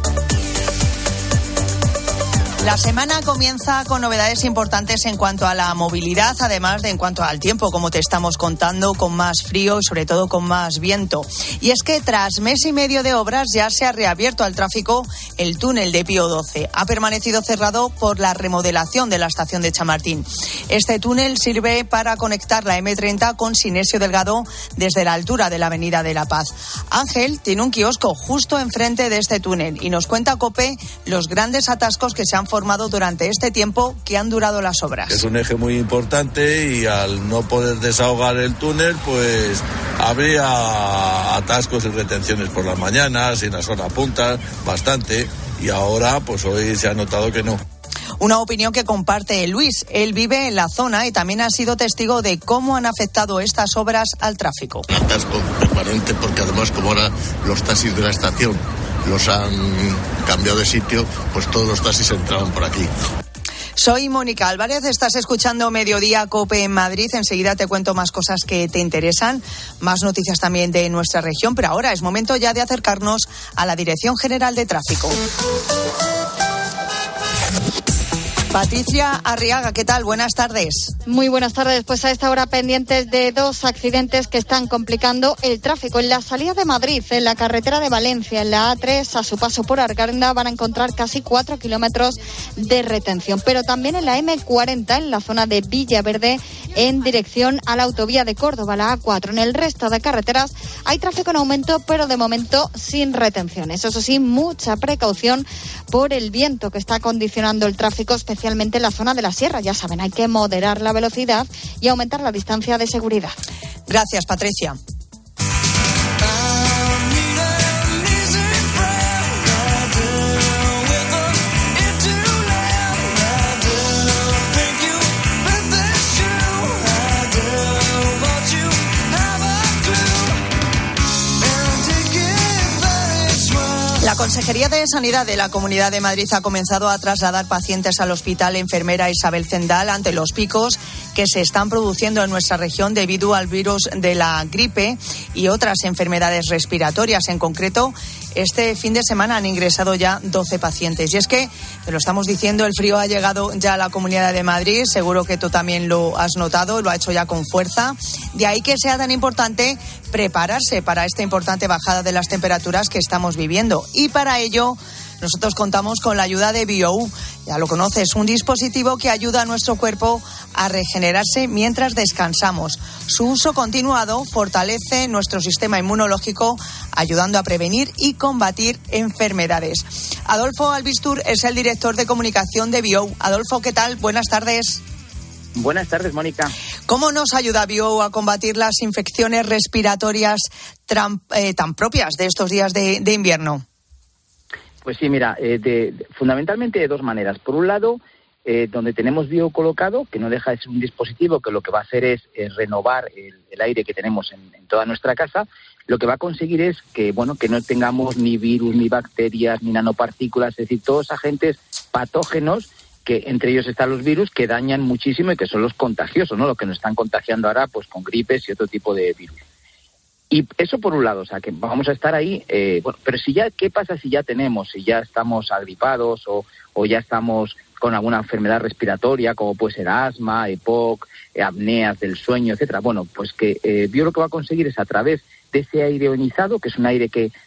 La semana comienza con novedades importantes en cuanto a la movilidad, además de en cuanto al tiempo, como te estamos contando, con más frío y sobre todo con más viento. Y es que tras mes y medio de obras ya se ha reabierto al tráfico el túnel de Pío XII. Ha permanecido cerrado por la remodelación de la estación de Chamartín. Este túnel sirve para conectar la M30 con Sinesio Delgado desde la altura de la Avenida de la Paz. Ángel tiene un kiosco justo enfrente de este túnel y nos cuenta COPE los grandes atascos que se han formado durante este tiempo que han durado las obras. Es un eje muy importante y al no poder desahogar el túnel, pues habría atascos y retenciones por las mañanas y en las horas puntas, bastante, y ahora pues hoy se ha notado que no. Una opinión que comparte Luis. Él vive en la zona y también ha sido testigo de cómo han afectado estas obras al tráfico. Atasco permanente porque además como ahora los taxis de la estación los han cambiado de sitio, pues todos los taxis entraban por aquí. Soy Mónica Álvarez, estás escuchando Mediodía COPE en Madrid. Enseguida te cuento más cosas que te interesan, más noticias también de nuestra región, pero ahora es momento ya de acercarnos a la Dirección General de Tráfico. Patricia Arriaga, ¿qué tal? Buenas tardes. Muy buenas tardes. Pues a esta hora pendientes de 2 accidentes que están complicando el tráfico. En la salida de Madrid, en la carretera de Valencia, en la A3, a su paso por Arganda, van a encontrar casi 4 kilómetros de retención. Pero también en la M40, en la zona de Villaverde, en dirección a la autovía de Córdoba, la A4. En el resto de carreteras hay tráfico en aumento, pero de momento sin retenciones. Eso sí, mucha precaución por el viento que está condicionando el tráfico, especialmente en la zona de la sierra. Ya saben, hay que moderar la velocidad y aumentar la distancia de seguridad. Gracias, Patricia. La Consejería de Sanidad de la Comunidad de Madrid ha comenzado a trasladar pacientes al Hospital Enfermera Isabel Zendal ante los picos que se están produciendo en nuestra región debido al virus de la gripe y otras enfermedades respiratorias. En concreto, este fin de semana han ingresado ya 12 pacientes. Y es que, te lo estamos diciendo, el frío ha llegado ya a la Comunidad de Madrid. Seguro que tú también lo has notado, lo ha hecho ya con fuerza. De ahí que sea tan importante prepararse para esta importante bajada de las temperaturas que estamos viviendo. Y para ello, nosotros contamos con la ayuda de BioU. Ya lo conoces, un dispositivo que ayuda a nuestro cuerpo a regenerarse mientras descansamos. Su uso continuado fortalece nuestro sistema inmunológico, ayudando a prevenir y combatir enfermedades. Adolfo Albistur es el director de comunicación de BioU. Adolfo, ¿qué tal? Buenas tardes. Buenas tardes, Mónica. ¿Cómo nos ayuda BioU a combatir las infecciones respiratorias tan propias de estos días de invierno? Pues sí, mira, fundamentalmente de 2 maneras. Por un lado, donde tenemos BioU colocado, que no deja de ser un dispositivo que lo que va a hacer es renovar el aire que tenemos en toda nuestra casa. Lo que va a conseguir es que, que no tengamos ni virus, ni bacterias, ni nanopartículas, es decir, todos agentes patógenos que entre ellos están los virus que dañan muchísimo y que son los contagiosos, ¿no? Los que nos están contagiando ahora pues con gripes y otro tipo de virus. Y eso por un lado, o sea, que vamos a estar ahí, bueno, pero ¿qué pasa si ya estamos agripados o ya estamos con alguna enfermedad respiratoria, como puede ser asma, EPOC, apneas del sueño, etcétera? Bueno, pues que Bio lo que va a conseguir es a través de ese aire ionizado, que es un aire que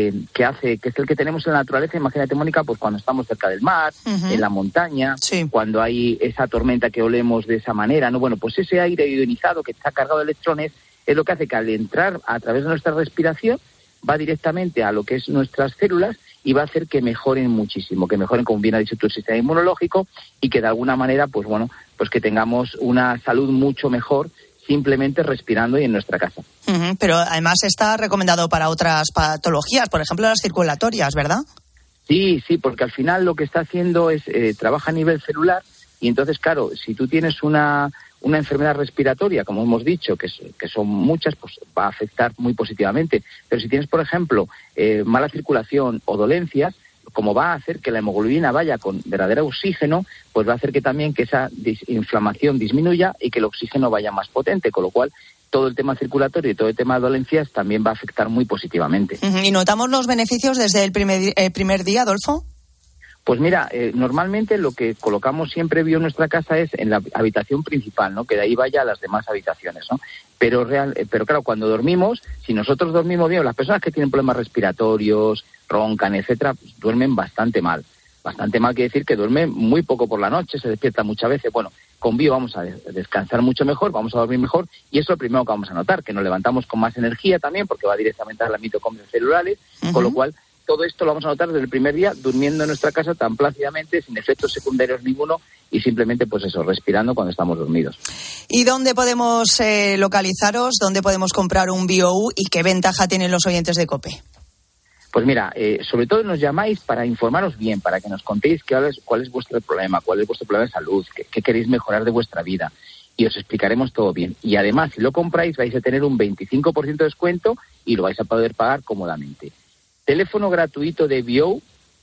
es el que tenemos en la naturaleza. Imagínate, Mónica, pues cuando estamos cerca del mar, en la montaña, cuando hay esa tormenta que olemos de esa manera, ¿no? Bueno, pues ese aire ionizado que está cargado de electrones es lo que hace que al entrar a través de nuestra respiración va directamente a lo que es nuestras células y va a hacer que mejoren muchísimo, que mejoren, como bien ha dicho tú, el sistema inmunológico y que de alguna manera, pues bueno, pues que tengamos una salud mucho mejor simplemente respirando y en nuestra casa. Pero además está recomendado para otras patologías, por ejemplo las circulatorias, ¿verdad? Sí, porque al final lo que está haciendo es trabaja a nivel celular y entonces, claro, si tú tienes una enfermedad respiratoria, como hemos dicho, que son muchas, pues va a afectar muy positivamente. Pero si tienes, por ejemplo, mala circulación o dolencias, como va a hacer que la hemoglobina vaya con verdadero oxígeno, pues va a hacer que también que esa inflamación disminuya y que el oxígeno vaya más potente, con lo cual todo el tema circulatorio y todo el tema de dolencias también va a afectar muy positivamente. ¿Y notamos los beneficios desde el primer día, Adolfo? Pues mira, normalmente lo que colocamos siempre Bio en nuestra casa es en la habitación principal, ¿no? Que de ahí vaya a las demás habitaciones, ¿no? Pero claro, cuando dormimos, si nosotros dormimos bien, las personas que tienen problemas respiratorios, roncan, etcétera, pues duermen bastante mal. Bastante mal quiere decir que duermen muy poco por la noche, se despiertan muchas veces. Bueno, con Bio vamos a descansar mucho mejor, vamos a dormir mejor y eso es lo primero que vamos a notar, que nos levantamos con más energía también porque va directamente a las mitocondrias celulares, con lo cual todo esto lo vamos a notar desde el primer día, durmiendo en nuestra casa tan plácidamente, sin efectos secundarios ninguno y simplemente, pues eso, respirando cuando estamos dormidos. ¿Y dónde podemos localizaros? ¿Dónde podemos comprar un Bio-U? ¿Y qué ventaja tienen los oyentes de COPE? Pues mira, sobre todo nos llamáis para informaros bien, para que nos contéis cuál es vuestro problema, cuál es vuestro problema de salud, qué queréis mejorar de vuestra vida. Y os explicaremos todo bien. Y además, si lo compráis, vais a tener un 25% de descuento y lo vais a poder pagar cómodamente. Teléfono gratuito de Bio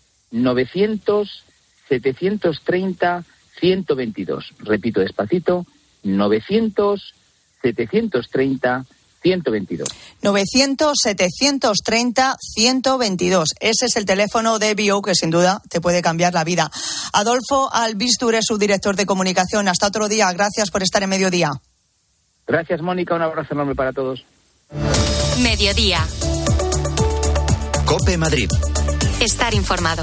900-730-122. Repito despacito, 900-730-122. 900-730-122. Ese es el teléfono de Bio que sin duda te puede cambiar la vida. Adolfo Albisture, subdirector de comunicación. Hasta otro día. Gracias por estar en Mediodía. Gracias, Mónica. Un abrazo enorme para todos. Mediodía. COPE Madrid. Estar informado.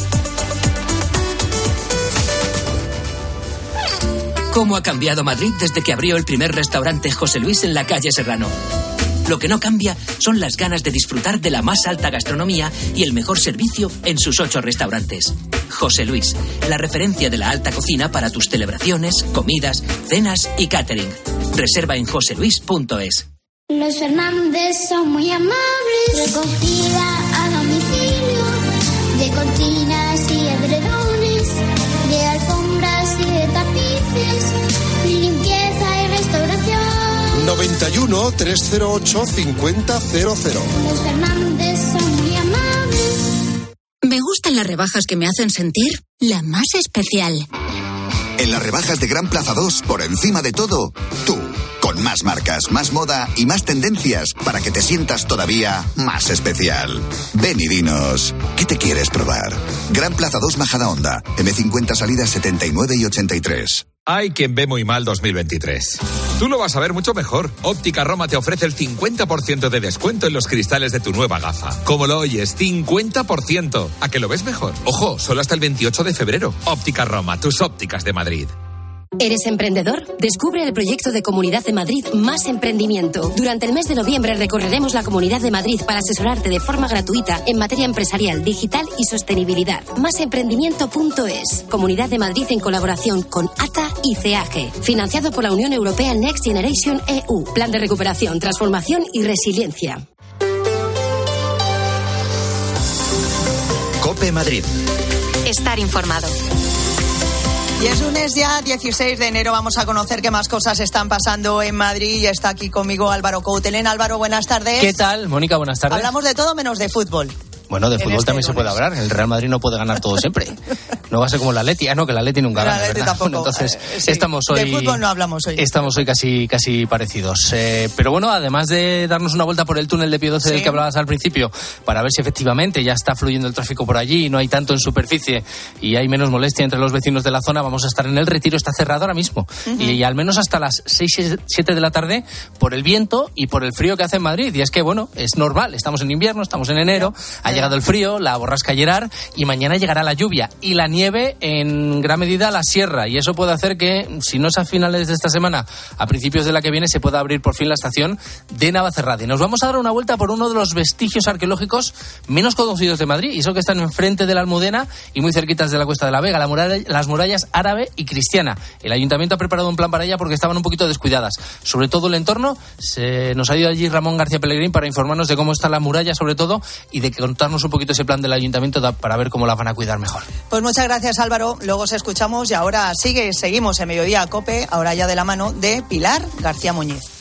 ¿Cómo ha cambiado Madrid desde que abrió el primer restaurante José Luis en la calle Serrano? Lo que no cambia son las ganas de disfrutar de la más alta gastronomía y el mejor servicio en sus 8 restaurantes. José Luis, la referencia de la alta cocina para tus celebraciones, comidas, cenas y catering. Reserva en joseluis.es. Los Fernández son muy amables, recogida a domicilio, de cortinas y edredones, de alfombras y de tapices, limpieza y restauración. 91 308 5000. Los Fernández son muy amables. Me gustan las rebajas que me hacen sentir la más especial. En las rebajas de Gran Plaza 2, por encima de todo, tú. Con más marcas, más moda y más tendencias para que te sientas todavía más especial. Ven y dinos, ¿qué te quieres probar? Gran Plaza 2 Majadahonda, M50 salidas 79 y 83. Hay quien ve muy mal 2023. Tú lo vas a ver mucho mejor. Óptica Roma te ofrece el 50% de descuento en los cristales de tu nueva gafa. ¿Cómo lo oyes? 50%. ¿A que lo ves mejor? Ojo, solo hasta el 28 de febrero. Óptica Roma, tus ópticas de Madrid. ¿Eres emprendedor? Descubre el proyecto de Comunidad de Madrid Más Emprendimiento. Durante el mes de noviembre recorreremos la Comunidad de Madrid para asesorarte de forma gratuita en materia empresarial, digital y sostenibilidad. Másemprendimiento.es. Comunidad de Madrid en colaboración con ATA y CEAGE. Financiado por la Unión Europea Next Generation EU. Plan de recuperación, transformación y resiliencia. COPE Madrid. Estar informado. Y es lunes ya, 16 de enero. Vamos a conocer qué más cosas están pasando en Madrid. Y está aquí conmigo Álvaro Coutelén. Álvaro, buenas tardes. ¿Qué tal, Mónica? Buenas tardes. Hablamos de todo menos de fútbol. Bueno, de fútbol también se puede hablar. El Real Madrid no puede ganar todo siempre. No va a ser como la Atleti, no, que la Atleti nunca gana, ¿verdad? Tampoco. Bueno, entonces, sí. estamos hoy... De fútbol no hablamos hoy. Estamos hoy casi parecidos. Pero bueno, además de darnos una vuelta por el túnel de Pío XII del que hablabas al principio, para ver si efectivamente ya está fluyendo el tráfico por allí, no hay tanto en superficie y hay menos molestia entre los vecinos de la zona, vamos a estar en el Retiro, está cerrado ahora mismo. Y al menos hasta las 6, 7 de la tarde por el viento y por el frío que hace en Madrid. Y es que, bueno, es normal, estamos en invierno, estamos en enero, ha llegado el frío, la borrasca Gerard y mañana llegará la lluvia y la nieve en gran medida a la sierra. Y eso puede hacer que, si no es a finales de esta semana, a principios de la que viene, se pueda abrir por fin la estación de Navacerrada. Y nos vamos a dar una vuelta por uno de los vestigios arqueológicos menos conocidos de Madrid, y eso que están enfrente de la Almudena y muy cerquitas de la Cuesta de la Vega, las murallas árabe y cristiana. El ayuntamiento ha preparado un plan para ella porque estaban un poquito descuidadas. Sobre todo el entorno, nos ha ido allí Ramón García Pellegrín para informarnos de cómo está la muralla, sobre todo, y de contarnos un poquito ese plan del ayuntamiento para ver cómo la van a cuidar mejor. Pues muchas gracias, Álvaro. Luego os escuchamos y ahora seguimos en Mediodía COPE, ahora ya de la mano de Pilar García Muñiz.